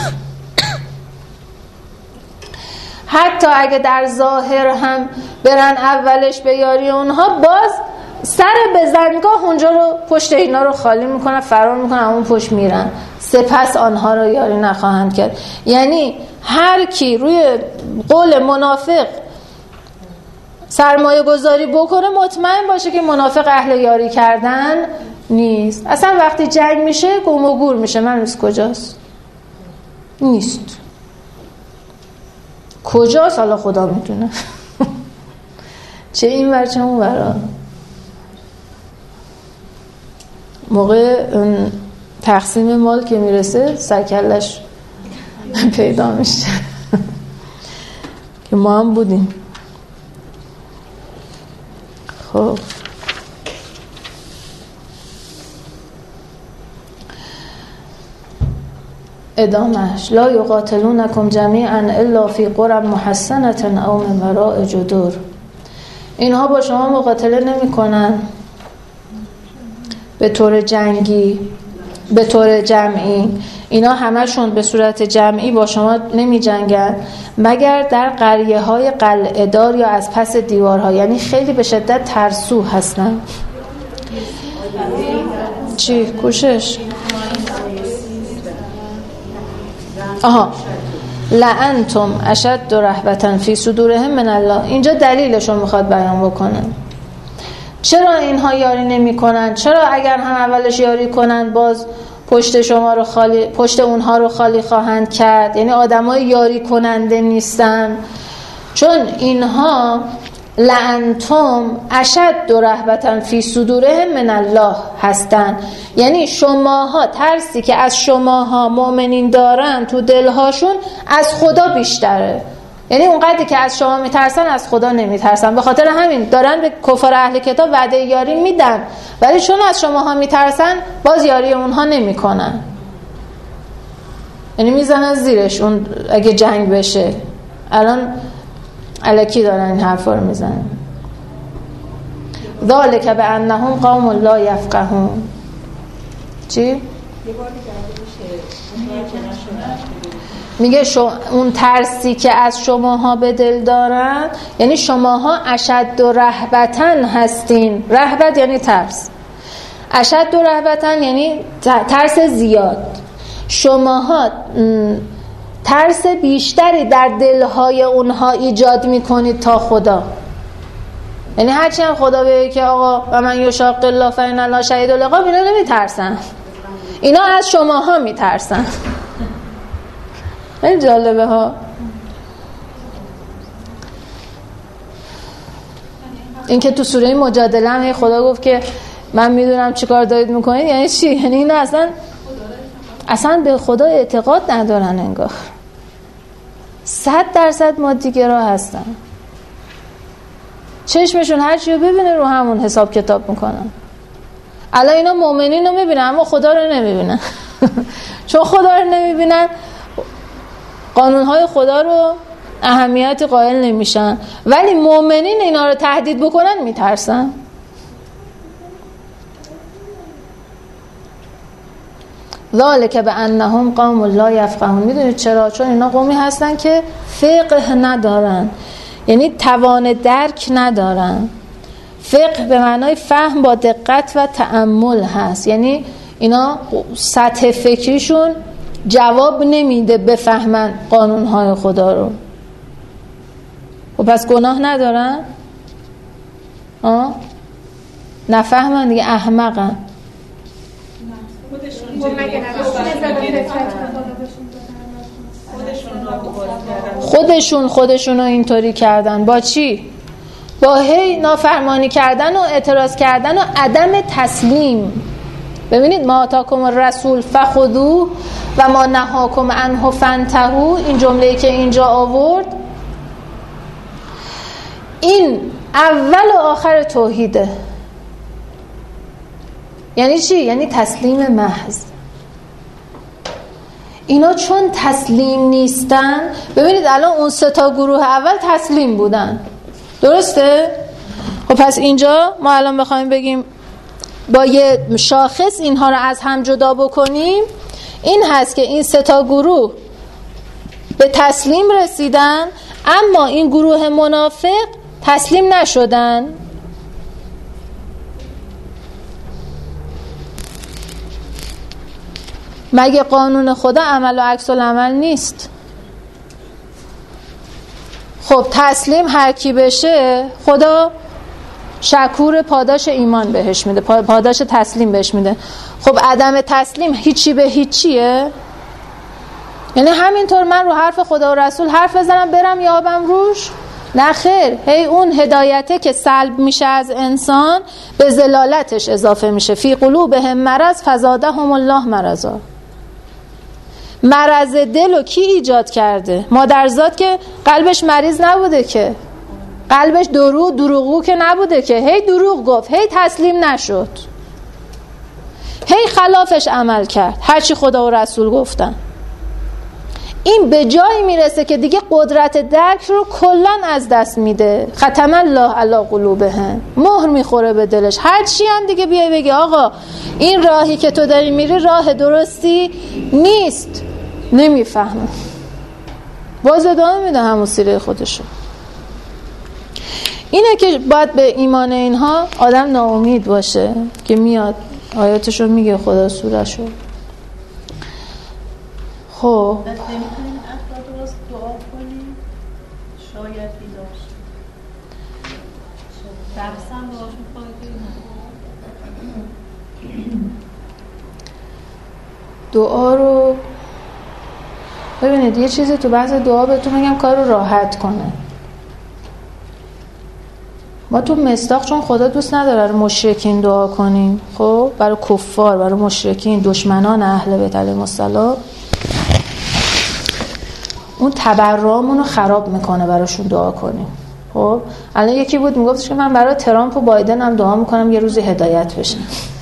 حتی اگه در ظاهر هم برن اولش به یاری اونها، باز سر بزنگاه اونجا رو پشت اینا رو خالی میکنن، فرار میکنن، اون پشت میرن، سپس آنها رو یاری نخواهند کرد. یعنی هر کی روی قول منافق سرمایه گذاری بکنه مطمئن باشه که منافق اهل یاری کردن نیست. اصلا وقتی جنگ میشه گم و گور میشه. من نیست کجاست؟ نیست. کجاست؟ حالا خدا میدونه. چه این ور چه اون ورا. موقع تقسیم مال که میرسه سرکلش پیدا میشه. که ما هم بودیم. خب ادامهش لا یقاتلونکم جمیعا الا فی قرى محصنة او من وراء جدور. اینها با شما مقاتله نمی کنن به طور جنگی، به طور جمعی. اینا همشون به صورت جمعی با شما نمی جنگن مگر در قریه های قلعه دار یا از پس دیوارها. یعنی خیلی به شدت ترسو هستن. چی؟ کوشش؟ آها لعنتم اشد رهبة فی صدورهم من الله. اینجا دلیلشو میخواد بیان بکنه. چرا اینها یاری نمی کنن؟ چرا اگر هم اولش یاری کنن باز پشت شما رو خالی، پشت اونها رو خالی خواهند کرد؟ یعنی آدمای یاری کننده نیستن. چون اینها لعنتم اشد رهبة فی صدورهم من الله هستن. یعنی شماها، ترسی که از شماها مؤمنین دارن تو دلهاشون از خدا بیشتره. یعنی اونقدری که از شما میترسن از خدا نمیترسن. به خاطر همین دارن به کفار اهل کتاب وعده یاری میدن، ولی چون از شماها میترسن باز یاری اونها نمیکنن. یعنی میزنن زیرش اون اگه جنگ بشه. الان الکی دارن این حرفا رو میزنن. ذالک بانهم قوم لا یفقهون. چی؟ میگه شو اون ترسی که از شماها به دل دارن، یعنی شماها اشد و رهبتن هستین. رهبت یعنی ترس، اشد و رهبتن یعنی ترس زیاد. شماها ترس بیشتری در دلهای اونها ایجاد میکنید تا خدا. یعنی هرچی هم خدا بگه که آقا و من یشاق الله فإن الله شدید العقاب، اینا نمیترسن، اینا از شماها میترسن. این جالبه ها. این که تو سوره مجادله هم خدا گفت که من میدونم چیکار دارید میکنید. یعنی چی؟ یعنی اینا اصلا اصلا به خدا اعتقاد ندارن انگار. صد درصد مادیگرا هستن. چشمشون هر چی رو ببینه رو همون حساب کتاب میکنن. الان اینا مؤمنین رو میبینن اما خدا رو نمیبینن. چون خدا رو نمیبینن قانونهای خدا رو اهمیت قائل نمیشن، ولی مؤمنین اینا رو تهدید بکنن میترسن. ذالک بانهم قوم لا یفقهون. میدونید چرا؟ چون اینا قومی هستن که فقه ندارن، یعنی توان درک ندارن. فقه به معنای فهم با دقت و تأمل هست، یعنی اینا سطح فکریشون جواب نمیده بفهمن قانونهای خدا رو. و پس گناه ندارن؟ آه؟ نفهمن دیگه، احمقن. خودشون خودشون رو اینطوری کردن. با چی؟ با هی نافرمانی کردن و اعتراض کردن و عدم تسلیم. ببینید ما آتاکم الرسول فخذوه و ما نهاکم عنه فانتهوا، این جمله‌ای که اینجا آورد این اول و آخر توحیده. یعنی چی؟ یعنی تسلیم محض. اینا چون تسلیم نیستن، ببینید الان اون سه تا گروه اول تسلیم بودن، درسته؟ خب پس اینجا ما الان بخوایم بگیم با یه شاخص اینها رو از هم جدا بکنیم، این هست که این سه تا گروه به تسلیم رسیدن، اما این گروه منافق تسلیم نشدن. مگه قانون خدا عمل و عکس العمل نیست؟ خب تسلیم هر کی بشه خدا شکور پاداش ایمان بهش میده، پاداش تسلیم بهش میده. خب عدم تسلیم هیچی به هیچیه؟ یعنی همینطور من رو حرف خدا و رسول حرف بزنم برم یابم روش؟ نه خیر، هی اون هدایته که سلب میشه از انسان به ضلالتش اضافه میشه. فی قلوبهم مرض فزادهم الله مرضا. مرض دل رو کی ایجاد کرده؟ مادرزاد که قلبش مریض نبوده که، قلبش دروغ دروغو که نبوده که، هی دروغ گفت، هی تسلیم نشد، هی خلافش عمل کرد هرچی خدا و رسول گفتن. این به جایی میرسه که دیگه قدرت درک رو کلن از دست میده. ختم الله علی قلوبهم، مهر میخوره به دلش. هرچی هم دیگه بیای بگی آقا این راهی که تو داری میری راه درستی نیست، نمیفهمه، باز ادامه میده همون سیره خودشو. اینه که باید به ایمان اینها آدم ناامید باشه که میاد آیاتشو میگه خدا سورشو. خب بس نمیتونیم افراد راست دعا کنیم شاید بیدار شد درستم دعاشون فایده دعا رو ببینید، یه چیزی تو بحث دعا بهتون میگم کار رو راحت کنه. ما تو مصداق چون خدا دوست نداره مشرکین دعا کنیم، خب برای کفار، برای مشرکین، دشمنان اهل بیت علیهم السلام، اون تبرامون رو خراب میکنه براشون دعا کنیم. خب الان یکی بود میگفتش که من برای ترامپ و بایدن هم دعا میکنم یه روزی هدایت بشن.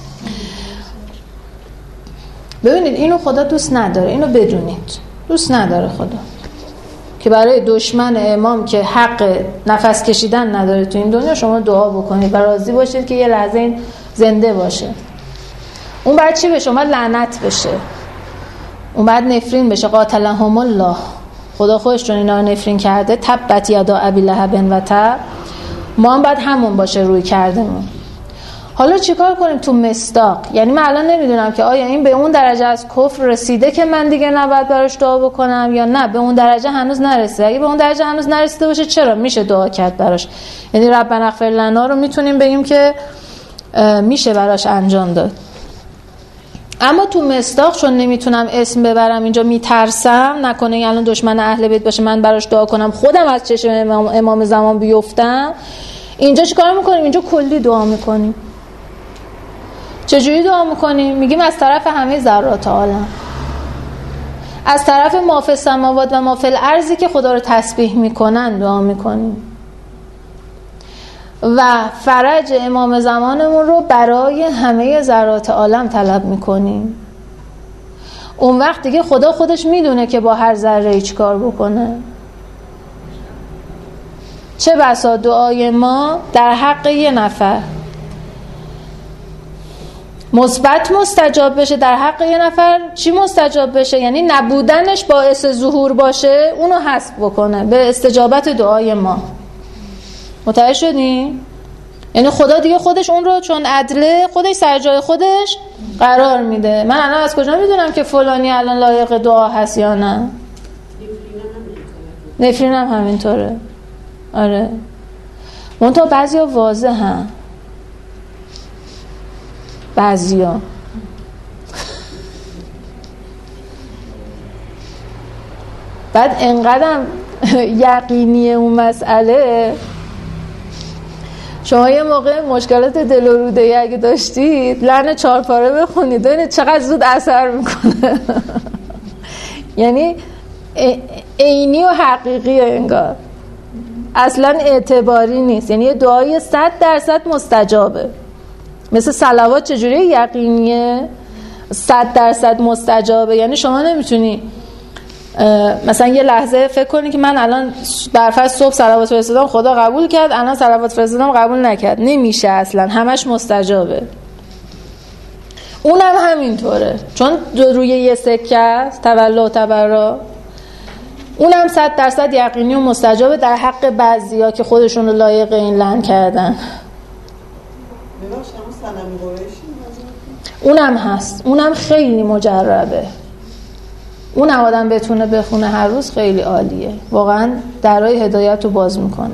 ببینید اینو خدا دوست نداره، اینو بدونید دوست نداره خدا که برای دشمن امام که حق نفس کشیدن نداره تو این دنیا شما دعا بکنید و راضی باشید که یه لحظه این زنده باشه. اون بعد چی بشه؟ اون بعد لعنت بشه، اون بعد نفرین بشه. قاتلهم الله، خدا خودش چون اینا نفرین کرده. تبت یدا ابی لهب و تب، ما هم باید همون باشه روی کردمون. حالا چیکار کنیم تو مصداق؟ یعنی من الان نمیدونم که آیا این به اون درجه از کفر رسیده که من دیگه نباید براش دعا بکنم یا نه به اون درجه هنوز نرسیده. اگه به اون درجه هنوز نرسیده باشه چرا میشه دعا کرد براش؟ یعنی ربنا اغفر لنا رو میتونیم بگیم که میشه براش انجام داد. اما تو مصداق چون نمیتونم اسم ببرم اینجا میترسم نکنه الان دشمن اهل بیت باشه من براش دعا کنم خودم از چشم امام, امام زمان بیفتم. اینجا چیکار میکنیم؟ اینجا کلی دعا میکنیم. چجوری دعا میکنیم؟ میگیم از طرف همه ذرات عالم، از طرف ما فی السماوات و ما فی الارضی که خدا رو تسبیح میکنن دعا میکنیم و فرج امام زمانمون رو برای همه ذرات عالم طلب میکنیم. اون وقت دیگه خدا خودش میدونه که با هر ذره چی کار بکنه. چه بسا دعای ما در حق یه نفر مثبت مستجاب بشه، در حق یه نفر چی مستجاب بشه؟ یعنی نبودنش باعث ظهور باشه، اونو حسب بکنه به استجابت دعای ما. متوجه شدین؟ یعنی خدا دیگه خودش اون رو چون عدله خودش سر جای خودش قرار میده. من الان از کجا میدونم که فلانی الان لایق دعا هست یا نه؟ نفرین هم همینطوره. آره منتها بعضیا واضح هم، بعضیا بعد انقدرم یقینیه اون مسئله. شما یه موقع مشکلات دل و روده ای اگه داشتید لعن چهار پاره بخونید ببینید چقدر زود اثر میکنه. یعنی عینی و حقیقی انگار، اصلا اعتباری نیست. یعنی یه دعای صد درصد مستجابه. مثل صلوات چجوری یقینیه صد درصد مستجابه. یعنی شما نمیتونی مثلا یه لحظه فکر کنی که من الان برفرض صبح صلوات فرستادم خدا قبول کرد، الان صلوات فرستادم قبول نکرد. نمیشه اصلا، همش مستجابه. اونم همینطوره چون روی یه سکه است تولا و تبرا. اونم صد درصد یقینی و مستجابه در حق بعضیا که خودشون رو لایق این لعن کردن. اونم هست، اونم خیلی مجربه. اونم آدم بتونه بخونه هر روز خیلی عالیه، واقعا درای هدایت رو باز میکنه.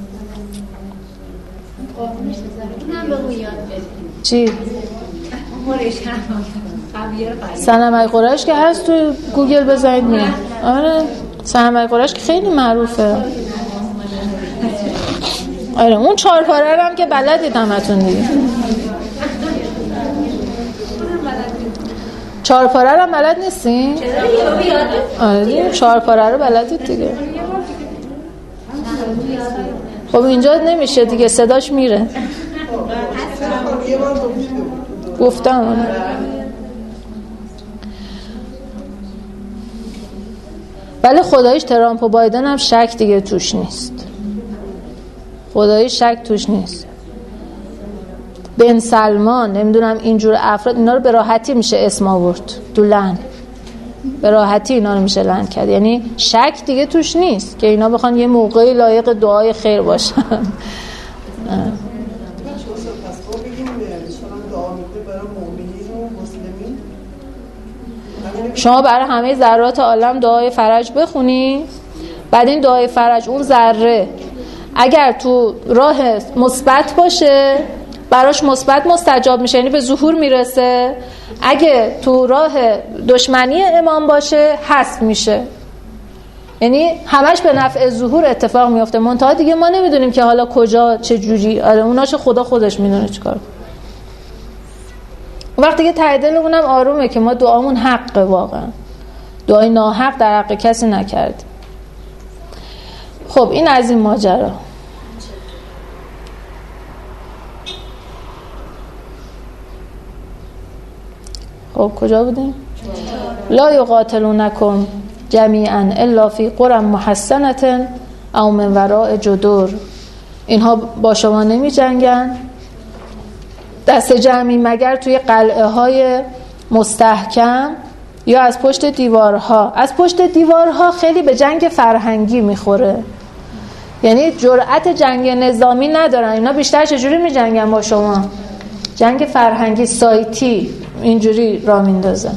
اونم به اون یاد بدید. چی؟ قبیه صنمای قریش که هست تو گوگل بزنید میاد. آره صنمای قریش که خیلی معروفه. آره اون چهار پاره رو هم که بلدید همتون دیگه. چهار پاره رو هم بلد نیستین؟ آره دیگه چهار پاره رو بلدید دیگه. خب اینجا نمیشه دیگه، صداش میره. گفتم ولی خداییش ترامپ و بایدن هم شک دیگه توش نیست. خداییش شک توش نیست. بن سلمان نمیدونم اینجور افراد اینا رو به راحتی میشه اسم آورد تو لعن، به راحتی اینا رو میشه لعن کرد. یعنی شک دیگه توش نیست که اینا بخوان یه موقعی لایق دعای خیر باشن. شما برای همه ذرات عالم دعای فرج بخونی، بعد این دعای فرج اون ذره اگر تو راه مثبت باشه براش مثبت مستجاب میشه، یعنی به ظهور میرسه. اگه تو راه دشمنی امام باشه حذف میشه، یعنی همش به نفع ظهور اتفاق میفته. منتها دیگه ما نمیدونیم که حالا کجا چه جوری. آره اوناشو خدا خودش میدونه چیکار. اون وقت دیگه ته دلمون هم آرومه که ما دعامون حقه، واقعا دعای ناحق در حق کسی نکرد. خب این از این ماجرا. خب کجا بودیم؟ لا یقاتلونکم جمیعا الا فی قرى محصنة او من وراء جدر. اینها با شما نمی جنگن دست جمعی مگر توی قلعه های مستحکم یا از پشت دیوارها. از پشت دیوارها خیلی به جنگ فرهنگی میخوره، یعنی جرأت جنگ نظامی ندارن. اینا بیشتر چجوری می جنگن با شما؟ جنگ فرهنگی سایتی اینجوری را میندازن،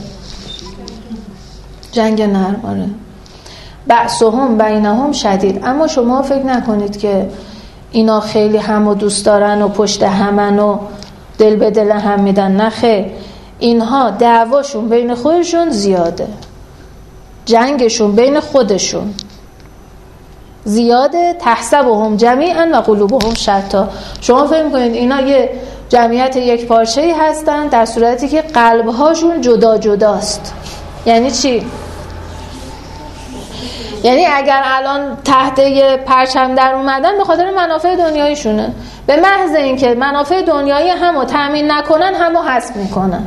جنگ نرم. آره بأسهم بینهم شدید. اما شما فکر نکنید که اینا خیلی همو دوست دارن و پشت همن و دل به دل هم میدن. نه خیر، اینها دعواشون بین خودشون زیاده، جنگشون بین خودشون زیاده. تحسبهم جمیعا و قلوبهم شتا. شما فکر می‌کنید اینا یه جمعیت یک پارچه‌ای هستن در صورتی که قلب‌هاشون جدا جداست. یعنی چی؟ یعنی اگر الان تحت یه پرچم در اومدن به خاطر منافع دنیاییشونه، به محض اینکه منافع دنیایی همو تامین نکنن همو حذف میکنن.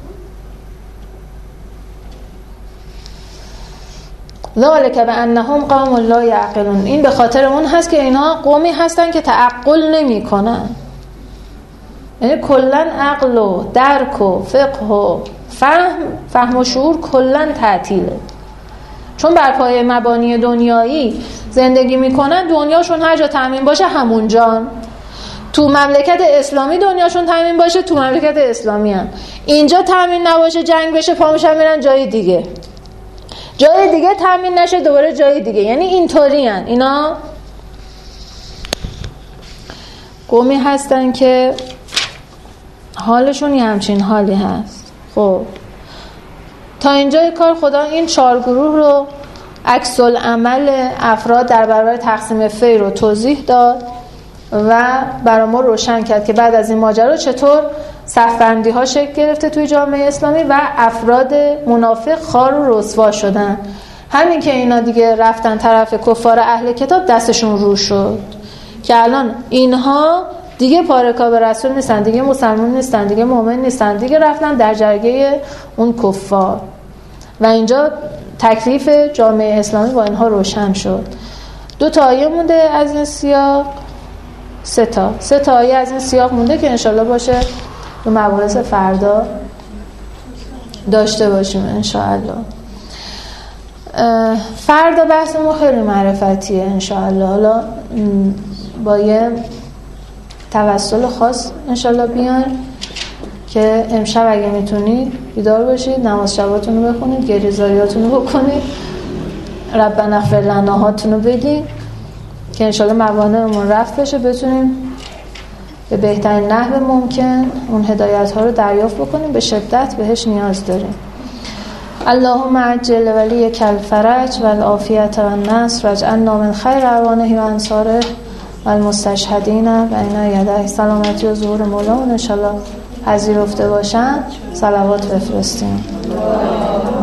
ذالک بانهم قوم لا یعقلون. این به خاطر اون هست که اینها قومی هستن که تعقل نمیکنن. یعنی کلن عقل و درک و فقه و فهم فهم و شعور کلن تعطیله. چون بر پایه مبانی دنیایی زندگی میکنن، دنیاشون هر جا تامین باشه همونجان. تو مملکت اسلامی دنیاشون تامین باشه، تو مملکت اسلامی هم. اینجا تامین نباشه، جنگ بشه، پاموشن میرن جای دیگه، جای دیگه تامین نشه، دوباره جای دیگه. یعنی اینطوری هن اینا. قومی هستن که حالشون یه همچین حالی هست. خب تا اینجای کار خدا این چهار گروه رو عکس العمل افراد در برابر تقسیم فی رو توضیح داد و برای ما روشن کرد که بعد از این ماجرا چطور صف‌بندی ها شکل گرفته توی جامعه اسلامی و افراد منافق خوار و رسوا شدن. همین که اینا دیگه رفتن طرف کفار اهل کتاب دستشون رو شد که الان اینها دیگه پارکا به رسول نیستن، دیگه مسلمان نیستن، دیگه مؤمن نیستن، دیگه رفتن در جرگه اون کفار و اینجا تکلیف جامعه اسلامی با اینها روشن شد. دو تا آیه مونده از این سیاق، سه تا سه تا آیه از این سیاق مونده که انشالله باشه رو مباحث فردا داشته باشیم انشالله. فردا بحث ما خیلی معرفتیه انشالله. حالا با یه توسل خاص انشالله بیان که امشب اگه میتونید بیدار باشید، نماز شباتون رو بخونید، گریزاریاتون رو بکنید، ربنا اغفر لنا هاتون رو بگید که انشالله موانعمون رفت بشه، بتونیم به بهترین نحو ممکن اون هدایت ها رو دریافت بکنیم. به شدت بهش نیاز داریم. اللهم عجل ولیک الفرج والعافیت والنصر واجعلنا من خیر اعوانه و انصاره و المستشهدین بین یدیه. سلامتی و ظهور مولا ان شاء الله پذیرفته باشن. صلوات بفرستیم.